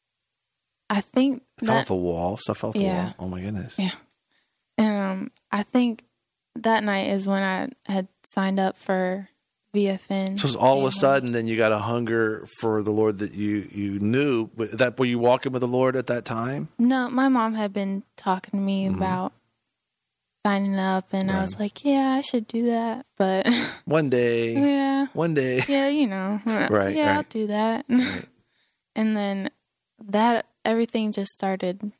S4: I think
S1: Fell
S4: that,
S1: off the wall. Stuff fell off the
S4: Yeah.
S1: wall. Oh my goodness.
S4: Yeah. and, um, I think that night is when I had signed up for V F N.
S1: So it's all of a
S4: And-
S1: sudden, then you got a hunger for the Lord that you, you knew. But that were you walking with the Lord at that time?
S4: No, my mom had been talking to me
S1: Mhm.
S4: about signing up, and I was
S1: Right.
S4: like, "Yeah, I should do that." But
S1: One day,
S4: yeah,
S1: one day.
S4: yeah, you know,
S1: Right,
S4: Yeah, I'll
S1: right.
S4: do that.
S1: Right.
S4: And then that everything just started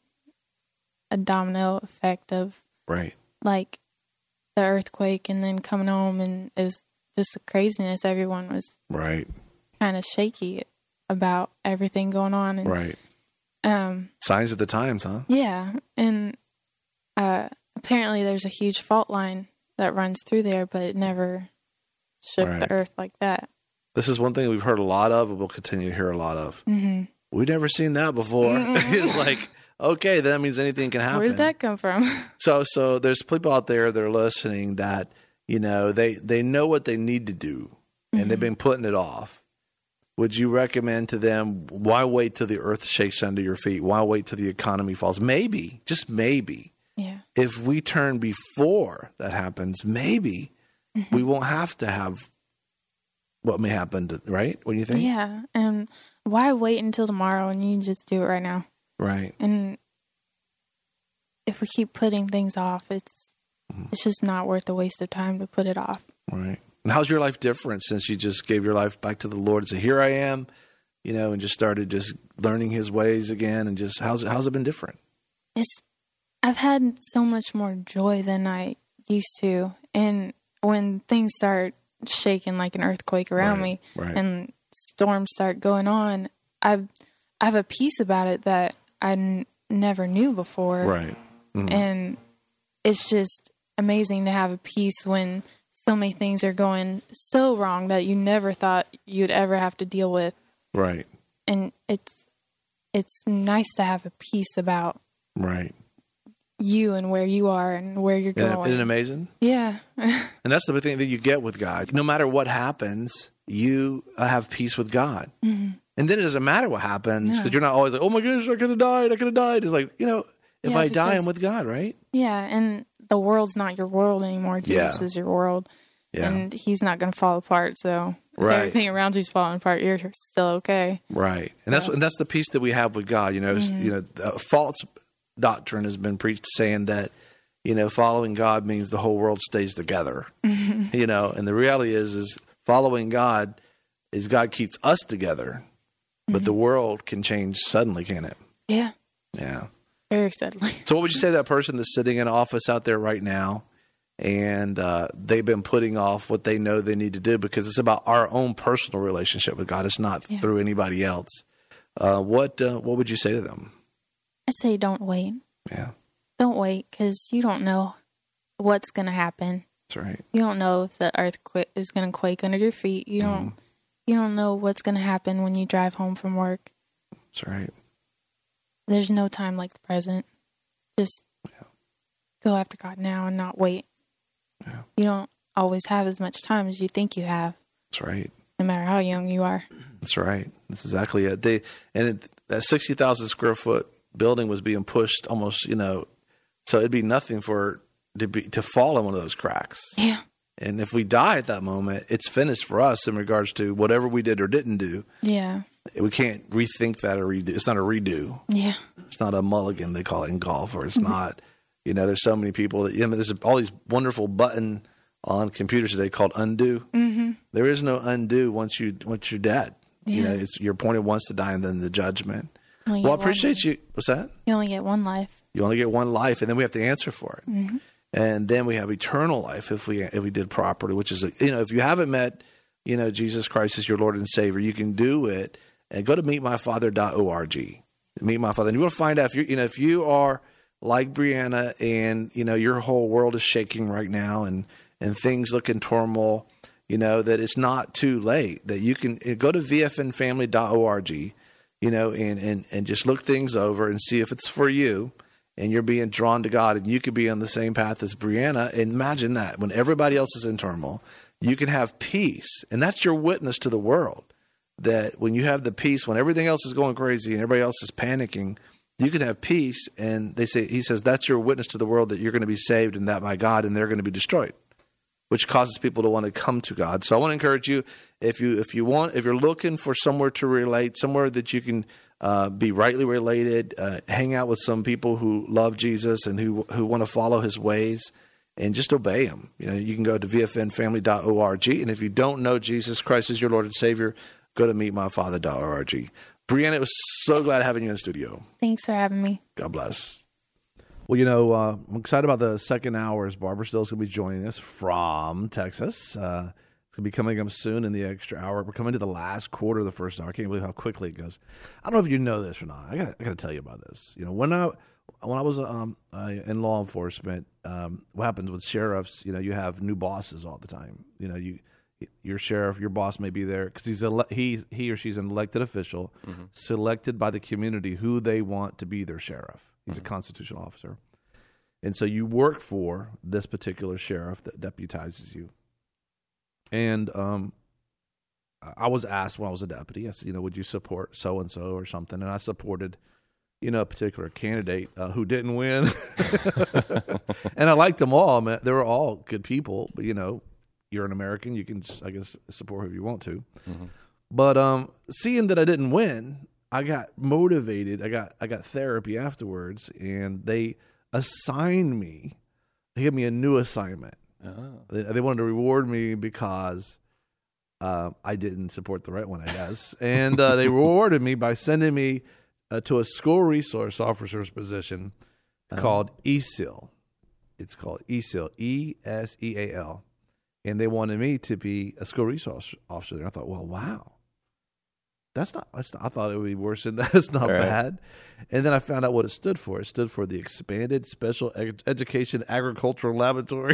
S4: a domino effect of
S1: Right.
S4: like the earthquake, and then coming home, and it was just the craziness. Everyone was
S1: Right.
S4: kind of shaky about everything going on, and
S1: Right.
S4: um.
S1: Signs of the times, huh?
S4: Yeah, and uh, apparently there's a huge fault line that runs through there, but it never shook
S1: Right.
S4: the earth like that.
S1: This is one thing we've heard a lot of, and we'll continue to hear a lot of.
S4: hmm
S1: We've never seen that before. It's like, okay, that means anything can happen.
S4: Where did that come from?
S1: So, so there's people out there that are listening that, you know, they, they know what they need to do, and they've been putting it off. Would you recommend to them, why wait till the earth shakes under your feet? Why wait till the economy falls? Maybe, just maybe,
S4: Yeah,
S1: if we turn before that happens, maybe we won't have to have what may happen, to, right? What do you think?
S4: yeah. And why wait until tomorrow and you can just do it right now?
S1: Right.
S4: And if we keep putting things off, it's it's just not worth the waste of time to put it off.
S1: Right. And how's your life different since you just gave your life back to the Lord and said, here I am, you know, and just started just learning his ways again, and just how's it, how's it been different?
S4: It's I've had so much more joy than I used to, and when things start shaking like an earthquake around
S1: Right,
S4: me,
S1: right.
S4: and storms start going on, I've I have a peace about it that I n- never knew before,
S1: Right. Mhm.
S4: and it's just amazing to have a peace when so many things are going so wrong that you never thought you'd ever have to deal with,
S1: Right.
S4: and it's it's nice to have a peace about
S1: Right.
S4: you and where you are and where you're
S1: Isn't, it-
S4: going.
S1: isn't it amazing?
S4: Yeah.
S1: And that's the big thing that you get with God. No matter what happens, you uh, have peace with God.
S4: Mhm.
S1: And then it doesn't matter what happens, because
S4: No.
S1: you're not always like, oh my goodness, I could have died. I could have died. It's like, you know, if
S4: Yeah,
S1: I die, I'm
S4: because-
S1: with God, right?
S4: Yeah, and the world's not your world anymore. Jesus
S1: Yeah.
S4: is your world,
S1: Yeah.
S4: and he's not going to fall apart. So if
S1: Right.
S4: everything around you's falling apart, you're still okay.
S1: Right, and that's and that's the peace that we have with God. You know,
S4: Mm-hmm.
S1: you know, uh, false doctrine has been preached saying that, you know, following God means the whole world stays together.
S4: Mm-hmm.
S1: You know, and the reality is, is following God is God keeps us together, but
S4: Mm-hmm.
S1: the world can change suddenly, can it?
S4: Yeah,
S1: Yeah.
S4: very suddenly.
S1: So, what would you say to that person that's sitting in an office out there right now, and uh, they've been putting off what they know they need to do because it's about our own personal relationship with God. It's not
S4: Yeah.
S1: through anybody else. Uh, what uh, What would you say to them?
S4: I say don't wait.
S1: Yeah,
S4: Don't wait, because you don't know what's going to happen.
S1: that's right.
S4: You don't know if the earth qu- is going to quake under your feet. You don't.
S1: Mm-hmm.
S4: You don't know what's going to happen when you drive home from work.
S1: That's right.
S4: There's no time like the present. Just go after God now and not wait.
S1: Yeah.
S4: You don't always have as much time as you think you have,
S1: That's right.
S4: no matter how young you are.
S1: That's right. That's exactly it. They and it, that sixty thousand square foot building was being pushed almost, you know, so it'd be nothing for to be to fall in one of those cracks.
S4: Yeah.
S1: And if we die at that moment, it's finished for us in regards to whatever we did or didn't do.
S4: Yeah.
S1: We can't rethink that or redo. It's not a redo.
S4: Yeah.
S1: It's not a mulligan, they call it in golf, or it's not, you know, there's so many people that, you know, there's all these wonderful button on computers today called undo.
S4: Mm-hmm.
S1: There is no undo once you, once you're dead. You
S4: Yeah.
S1: know, it's, you're appointed once to die and then the judgment.
S4: Only
S1: Well, I
S4: get one
S1: appreciate
S4: life.
S1: you. What's that?
S4: You only get one life.
S1: You only get one life, and then we have to answer for it.
S4: Mm-hmm.
S1: And then we have eternal life if we if we did properly, which is, you know, if you haven't met, you know, Jesus Christ as your Lord and Savior, you can do it and go to meet my father dot org. Meet My Father. And you want to find out if you you know if you are like Brianna and, you know, your whole world is shaking right now, and and things look in turmoil, you know, that it's not too late, that you can go to v f n family dot org, you know, and, and, and just look things over and see if it's for you and you're being drawn to God, and you could be on the same path as Brianna. And imagine that when everybody else is in turmoil, you can have peace. And that's your witness to the world, that when you have the peace, when everything else is going crazy and everybody else is panicking, you can have peace. And they say, he says, that's your witness to the world, that you're going to be saved, and that by God, and they're going to be destroyed, which causes people to want to come to God. So I want to encourage you, if you if you want, if you're looking for somewhere to relate, somewhere that you can uh, be rightly related, uh, hang out with some people who love Jesus and who who want to follow his ways and just obey him. You know, you can go to v f n family dot org, and if you don't know Jesus Christ as your Lord and Savior, go to meet my father dot org. Brianna, it was so glad having you in the studio.
S4: Thanks for having me.
S1: God bless. Well, you know, uh, I'm excited about the second hour as Barbara Still's going to be joining us from Texas. Uh, it's going to be coming up soon in the extra hour. We're coming to the last quarter of the first hour. I can't believe how quickly it goes. I don't know if you know this or not. I got I got to tell you about this. You know, when I when I was um, uh, in law enforcement, um, what happens with sheriffs? You know, you have new bosses all the time. You know, you your sheriff, your boss may be there because he's ele- he he or she's an elected official, mm-hmm. selected by the community who they want to be their sheriff. He's a constitutional officer. And so you work for this particular sheriff that deputizes you. And um, I was asked when I was a deputy, I said, you know, would you support so-and-so or something? And I supported, you know, a particular candidate uh, who didn't win. And I liked them all. I mean, they were all good people. But, you know, you're an American. You can, I guess, support who you want to. Mm-hmm. But um, seeing that I didn't win, I got motivated. I got I got therapy afterwards, and they assigned me. They gave me a new assignment. Oh. They, they wanted to reward me because uh, I didn't support the right one, I guess. And uh, they rewarded me by sending me uh, to a school resource officer's position oh. called E S E A L. It's called E S E A L, E S E A L. And they wanted me to be a school resource officer there. I thought, well, wow. That's not, that's not, I thought it would be worse than that. It's not right. bad. And then I found out what it stood for. It stood for the Expanded Special Ed- Education Agricultural Laboratory.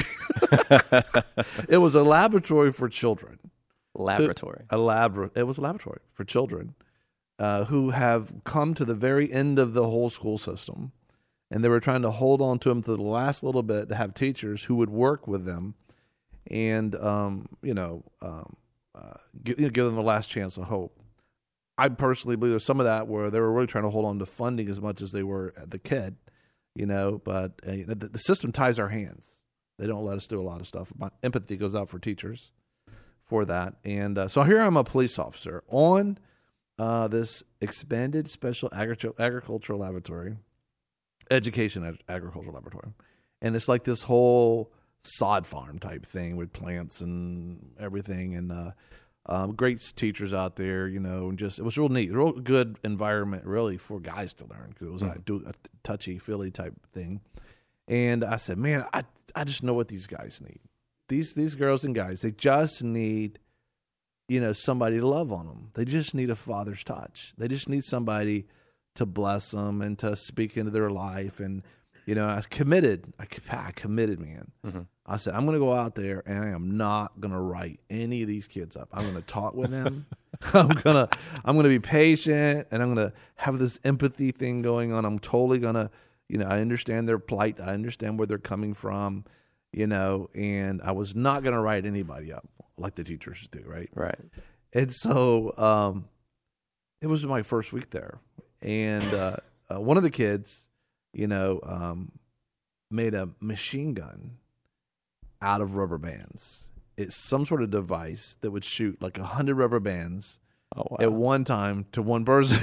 S1: It was a laboratory for children.
S2: Laboratory.
S1: A lab. It was a laboratory for children uh, who have come to the very end of the whole school system. And they were trying to hold on to them to the last little bit to have teachers who would work with them and, um, you know, um, uh, give, you know, give them the last chance of hope. I personally believe there's some of that where they were really trying to hold on to funding as much as they were at the kid, you know, but uh, the, the system ties our hands. They don't let us do a lot of stuff. My empathy goes out for teachers for that. And uh, so here I'm a police officer on uh, this Expanded Special Agri- Agricultural Laboratory, Education Ag- Agricultural Laboratory. And it's like this whole sod farm type thing with plants and everything. And, uh, Um, great teachers out there, you know, and just, it was real neat, real good environment really for guys to learn because it was like do, a touchy-feely type thing. And I said, man, I I just know what these guys need. These these girls and guys, they just need, you know, somebody to love on them. They just need a father's touch. They just need somebody to bless them and to speak into their life. And, you know, I committed. I, I committed, man. Mm-hmm. I said, I'm going to go out there and I am not going to write any of these kids up. I'm going to talk with them. I'm going to I'm going to be patient, and I'm going to have this empathy thing going on. I'm totally going to, you know, I understand their plight. I understand where they're coming from, you know, and I was not going to write anybody up like the teachers do, right?
S2: Right.
S1: And so um, it was my first week there. And uh, uh, one of the kids, you know, um, made a machine gun out of rubber bands. It's some sort of device that would shoot like a hundred rubber bands oh, wow. at one time to one person,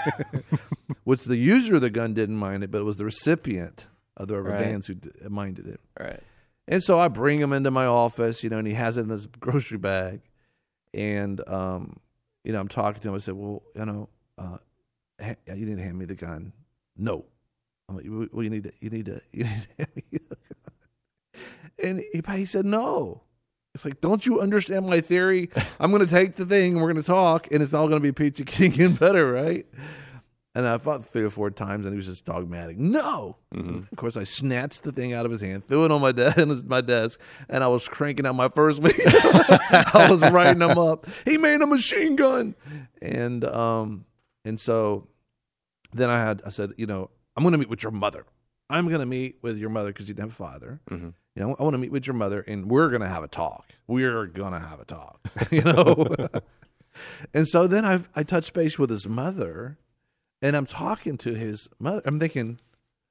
S1: which the user of the gun didn't mind it, but it was the recipient of the rubber right. bands who d- minded it.
S2: Right.
S1: And so I bring him into my office, you know, and he has it in his grocery bag. And, um, you know, I'm talking to him. I said, well, you know, uh, ha- you need to hand me the gun. No. I'm like, well, you need to, you need to, you need to hand me the gun. And he, he said, no. It's like, don't you understand my theory? I'm going to take the thing, and we're going to talk, and it's all going to be peachy keen and better, right? And I fought three or four times, and he was just dogmatic. No!
S2: Mm-hmm.
S1: Of course, I snatched the thing out of his hand, threw it on my, de- my desk, and I was cranking out my first week. I was writing him up. He made a machine gun. And um, and so then I had, I said, you know, I'm going to meet with your mother. I'm going to meet with your mother because you didn't have a father.
S2: Mm-hmm.
S1: You know, I want to meet with your mother, and we're going to have a talk. We're going to have a talk, you know. And so then I I touched base with his mother, and I'm talking to his mother. I'm thinking,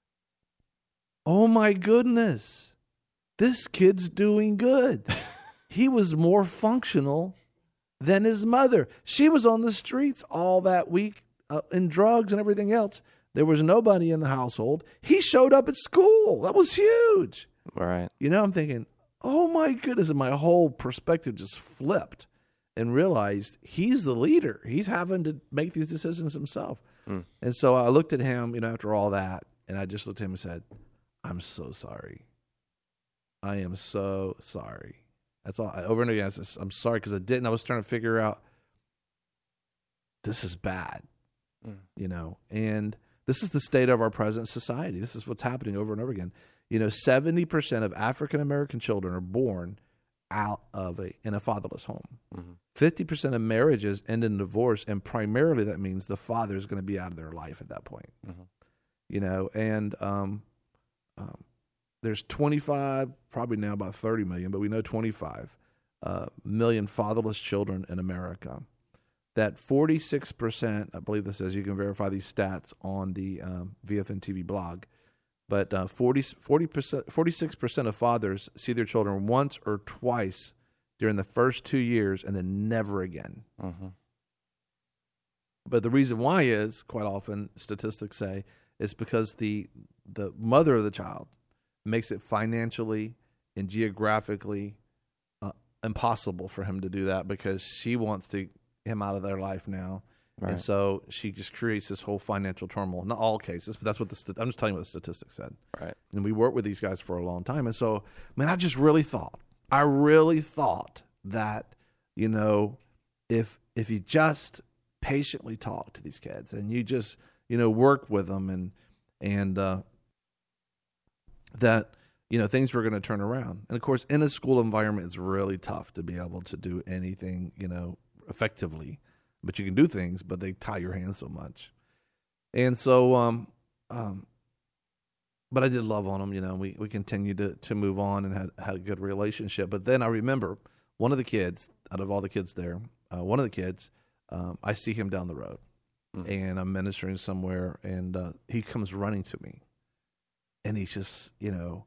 S1: oh my goodness, this kid's doing good. He was more functional than his mother. She was on the streets all that week uh, in drugs and everything else. There was nobody in the household. He showed up at school. That was huge.
S2: Right.
S1: You know, I'm thinking, oh my goodness. And my whole perspective just flipped and realized he's the leader. He's having to make these decisions himself. Mm. And so I looked at him, you know, after all that, and I just looked at him and said, I'm so sorry. I am so sorry. That's all. I, over and again, I said, I'm sorry because I didn't. I was trying to figure out, this is bad, mm. you know, and this is the state of our present society. This is what's happening over and over again. You know, seventy percent of African-American children are born out of a in a fatherless home. Mm-hmm. fifty percent of marriages end in divorce, and primarily that means the father is going to be out of their life at that point. Mm-hmm. You know, and um, um, there's twenty-five, probably now about thirty million, but we know twenty-five uh, million fatherless children in America. That forty-six percent, I believe this says, you can verify these stats on the um, V F N T V blog, but uh, forty, forty percent, forty-six percent of fathers see their children once or twice during the first two years and then never again. Mm-hmm. But the reason why is, quite often, statistics say, is because the the mother of the child makes it financially and geographically uh, impossible for him to do that because she wants to him out of their life now. Right. And so she just creates this whole financial turmoil. Not all cases, but that's what the st- I'm just telling you what the statistics said.
S2: Right.
S1: And we worked with these guys for a long time. And so, man, I just really thought, I really thought that, you know, if if you just patiently talk to these kids and you just, you know, work with them and and uh, that, you know, things were going to turn around. And of course, in a school environment, it's really tough to be able to do anything, you know, effectively. But you can do things, but they tie your hands so much. And so, um, um, but I did love on them, you know, we, we continued to, to move on and had, had a good relationship. But then I remember one of the kids, out of all the kids there, uh, one of the kids, um, I see him down the road mm. and I'm ministering somewhere and uh, he comes running to me and he's just, you know,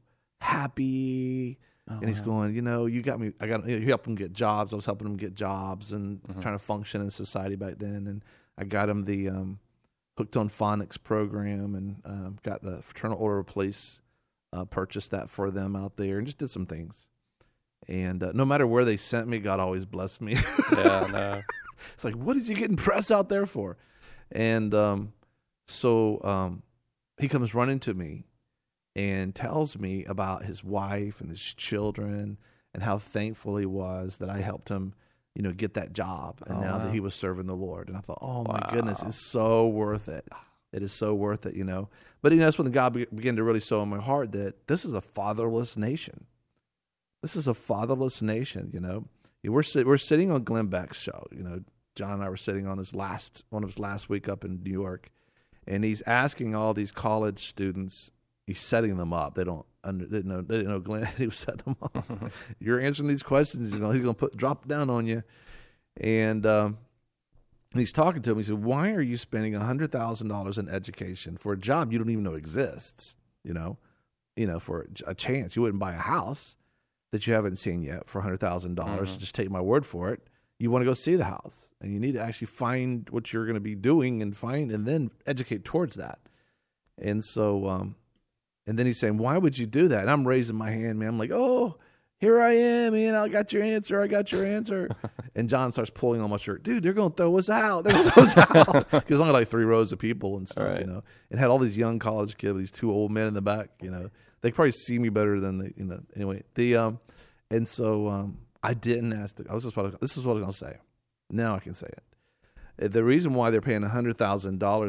S1: happy. Oh, and he's wow. going, you know, you got me, I got, you know, help him get jobs. I was helping him get jobs and mm-hmm. trying to function in society back then. And I got him the um, Hooked on Phonics program and um, got the Fraternal Order of Police, uh, purchased that for them out there and just did some things. And uh, no matter where they sent me, God always blessed me.
S2: Yeah, no.
S1: It's like, what did you get in press out there for? And um, so um, he comes running to me and tells me about his wife and his children and how thankful he was that I helped him, you know, get that job. And oh, now wow. that he was serving the Lord. And I thought, oh my wow. goodness, it's so worth it. It is so worth it, you know. But, you know, that's when God began to really sow in my heart that this is a fatherless nation. This is a fatherless nation, you know. We're we're sitting on Glenn Beck's show, you know. John and I were sitting on his last, one of his last week up in New York. And he's asking all these college students, he's setting them up. They don't under, they didn't know they didn't know Glenn. He was setting them up. You're answering these questions. You know, he's going to put drop down on you, and um, and he's talking to him. He said, "Why are you spending a hundred thousand dollars in education for a job you don't even know exists? You know, you know, for a chance you wouldn't buy a house that you haven't seen yet for a hundred thousand mm-hmm. dollars. Just take my word for it. You want to go see the house, and you need to actually find what you're going to be doing and find, and then educate towards that." And so. Um, And then he's saying, why would you do that? And I'm raising my hand, man. I'm like, oh, here I am, man. I got your answer. I got your answer. And John starts pulling on my shirt. Dude, they're going to throw us out. They're going to throw us out. Because only like three rows of people and stuff, right. you know. And had all these young college kids, these two old men in the back, you know. They probably see me better than they, you know. Anyway, the um, and so um, I didn't ask. The, I was just about to, this is what I was going to say. Now I can say it. The reason why they're paying one hundred thousand dollars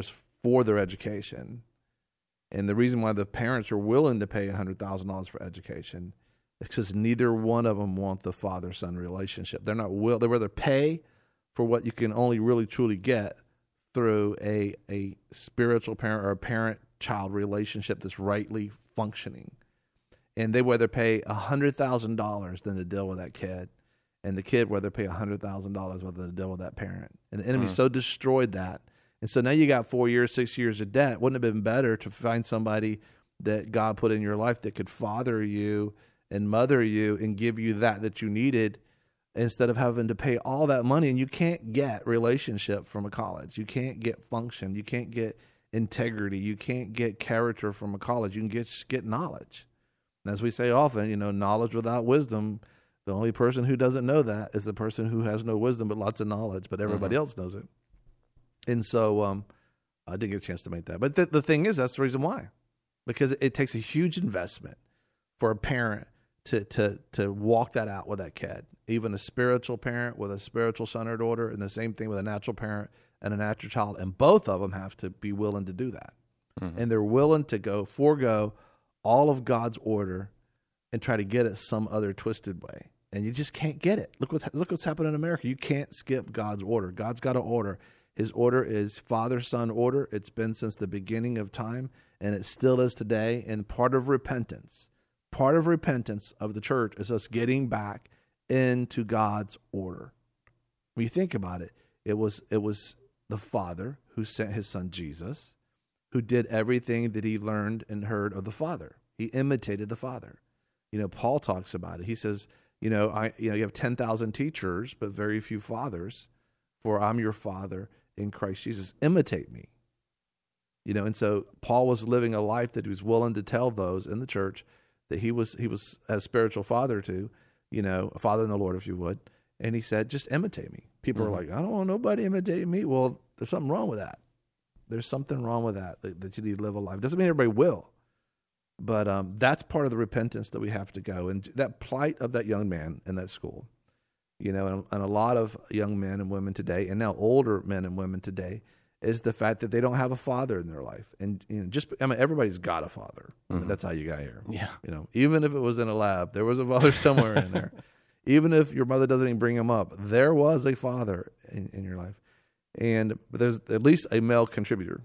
S1: for their education. And the reason why the parents are willing to pay one hundred thousand dollars for education is because neither one of them want the father-son relationship. They're not will. They rather pay for what you can only really truly get through a a spiritual parent or a parent-child relationship that's rightly functioning. And they rather pay one hundred thousand dollars than to deal with that kid. And the kid rather pay one hundred thousand dollars rather than to deal with that parent. And the enemy
S2: Mm.
S1: so destroyed that. And so now you got four years, six years of debt. Wouldn't it have been better to find somebody that God put in your life that could father you and mother you and give you that that you needed instead of having to pay all that money? And you can't get relationship from a college. You can't get function. You can't get integrity. You can't get character from a college. You can get get knowledge. And as we say often, you know, knowledge without wisdom, the only person who doesn't know that is the person who has no wisdom but lots of knowledge, but everybody
S2: Mhm.
S1: else knows it. And so um, I didn't get a chance to make that. But th- the thing is, that's the reason why. Because it, it takes a huge investment for a parent to, to, to walk that out with that kid. Even a spiritual parent with a spiritual son or daughter, and the same thing with a natural parent and a natural child. And both of them have to be willing to do that.
S2: Mhm.
S1: And they're willing to go forego all of God's order and try to get it some other twisted way. And you just can't get it. Look what look what's happened in America. You can't skip God's order. God's got an order. His order is father-son order. It's been since the beginning of time, and it still is today. And part of repentance, part of repentance of the church is us getting back into God's order. When you think about it, it was it was the Father who sent his son Jesus, who did everything that he learned and heard of the Father. He imitated the Father. You know, Paul talks about it. He says, you know, I you know, you have ten thousand teachers, but very few fathers, for I'm your Father in Christ Jesus. Imitate me. You know, and so Paul was living a life that he was willing to tell those in the church that he was he was a spiritual father to, you know, a father in the Lord, if you would. And he said, just imitate me. People
S2: Mhm.
S1: are like, I don't want nobody imitating me. Well, there's something wrong with that. There's something wrong with that, that, that you need to live a life. Doesn't mean everybody will. But um, that's part of the repentance that we have to go. And that plight of that young man in that school, you know, and, and a lot of young men and women today, and now older men and women today, is the fact that they don't have a father in their life. And you know, just I mean, everybody's got a father. I mean,
S2: Mhm.
S1: that's how you got here.
S2: Yeah.
S1: You know, even if it was in a lab, there was a father somewhere in there. Even if your mother doesn't even bring him up, there was a father in, in your life. And but there's at least a male contributor.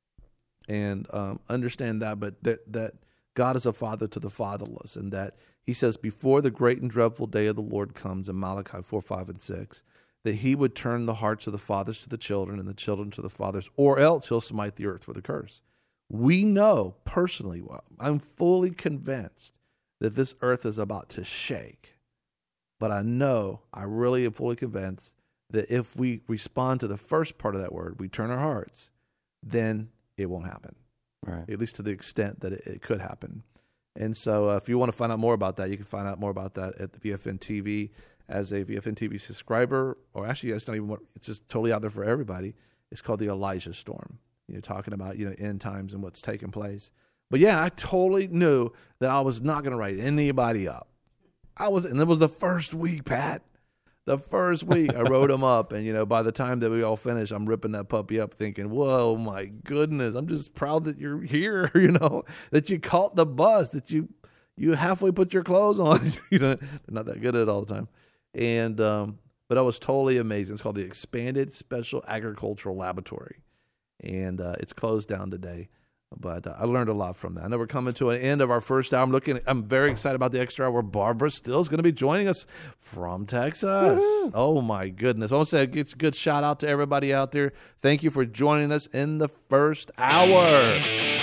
S1: And um, understand that, but that that God is a father to the fatherless, and that he says before the great and dreadful day of the Lord comes in Malachi four, five, and six, that he would turn the hearts of the fathers to the children and the children to the fathers, or else he'll smite the earth with a curse. We know personally, well, I'm fully convinced that this earth is about to shake. But I know, I really am fully convinced that if we respond to the first part of that word, we turn our hearts, then it won't happen.
S2: Right.
S1: At least to the extent that it, it could happen. And so uh, if you want to find out more about that, you can find out more about that at the V F N T V as a V F N T V subscriber, or actually it's not even what, it's just totally out there for everybody. It's called the Elijah Storm. You're talking about, you know, end times and what's taking place. But yeah, I totally knew that I was not going to write anybody up. I was, and it was the first week, Pat. The first week I wrote them up, and you know, by the time that we all finished, I'm ripping that puppy up, thinking, "Whoa, my goodness! I'm just proud that you're here. You know, that you caught the bus, that you you halfway put your clothes on. You know, they're not that good at it all the time." And um, but I was totally amazing. It's called the Expanded Special Agricultural Laboratory, and uh, it's closed down today. But uh, I learned a lot from that. I know we're coming to an end of our first hour. I'm looking. I'm very excited about the extra hour where Barbara Still is going to be joining us from Texas. Woo-hoo. Oh my goodness! I want to say a good, good shout out to everybody out there. Thank you for joining us in the first hour.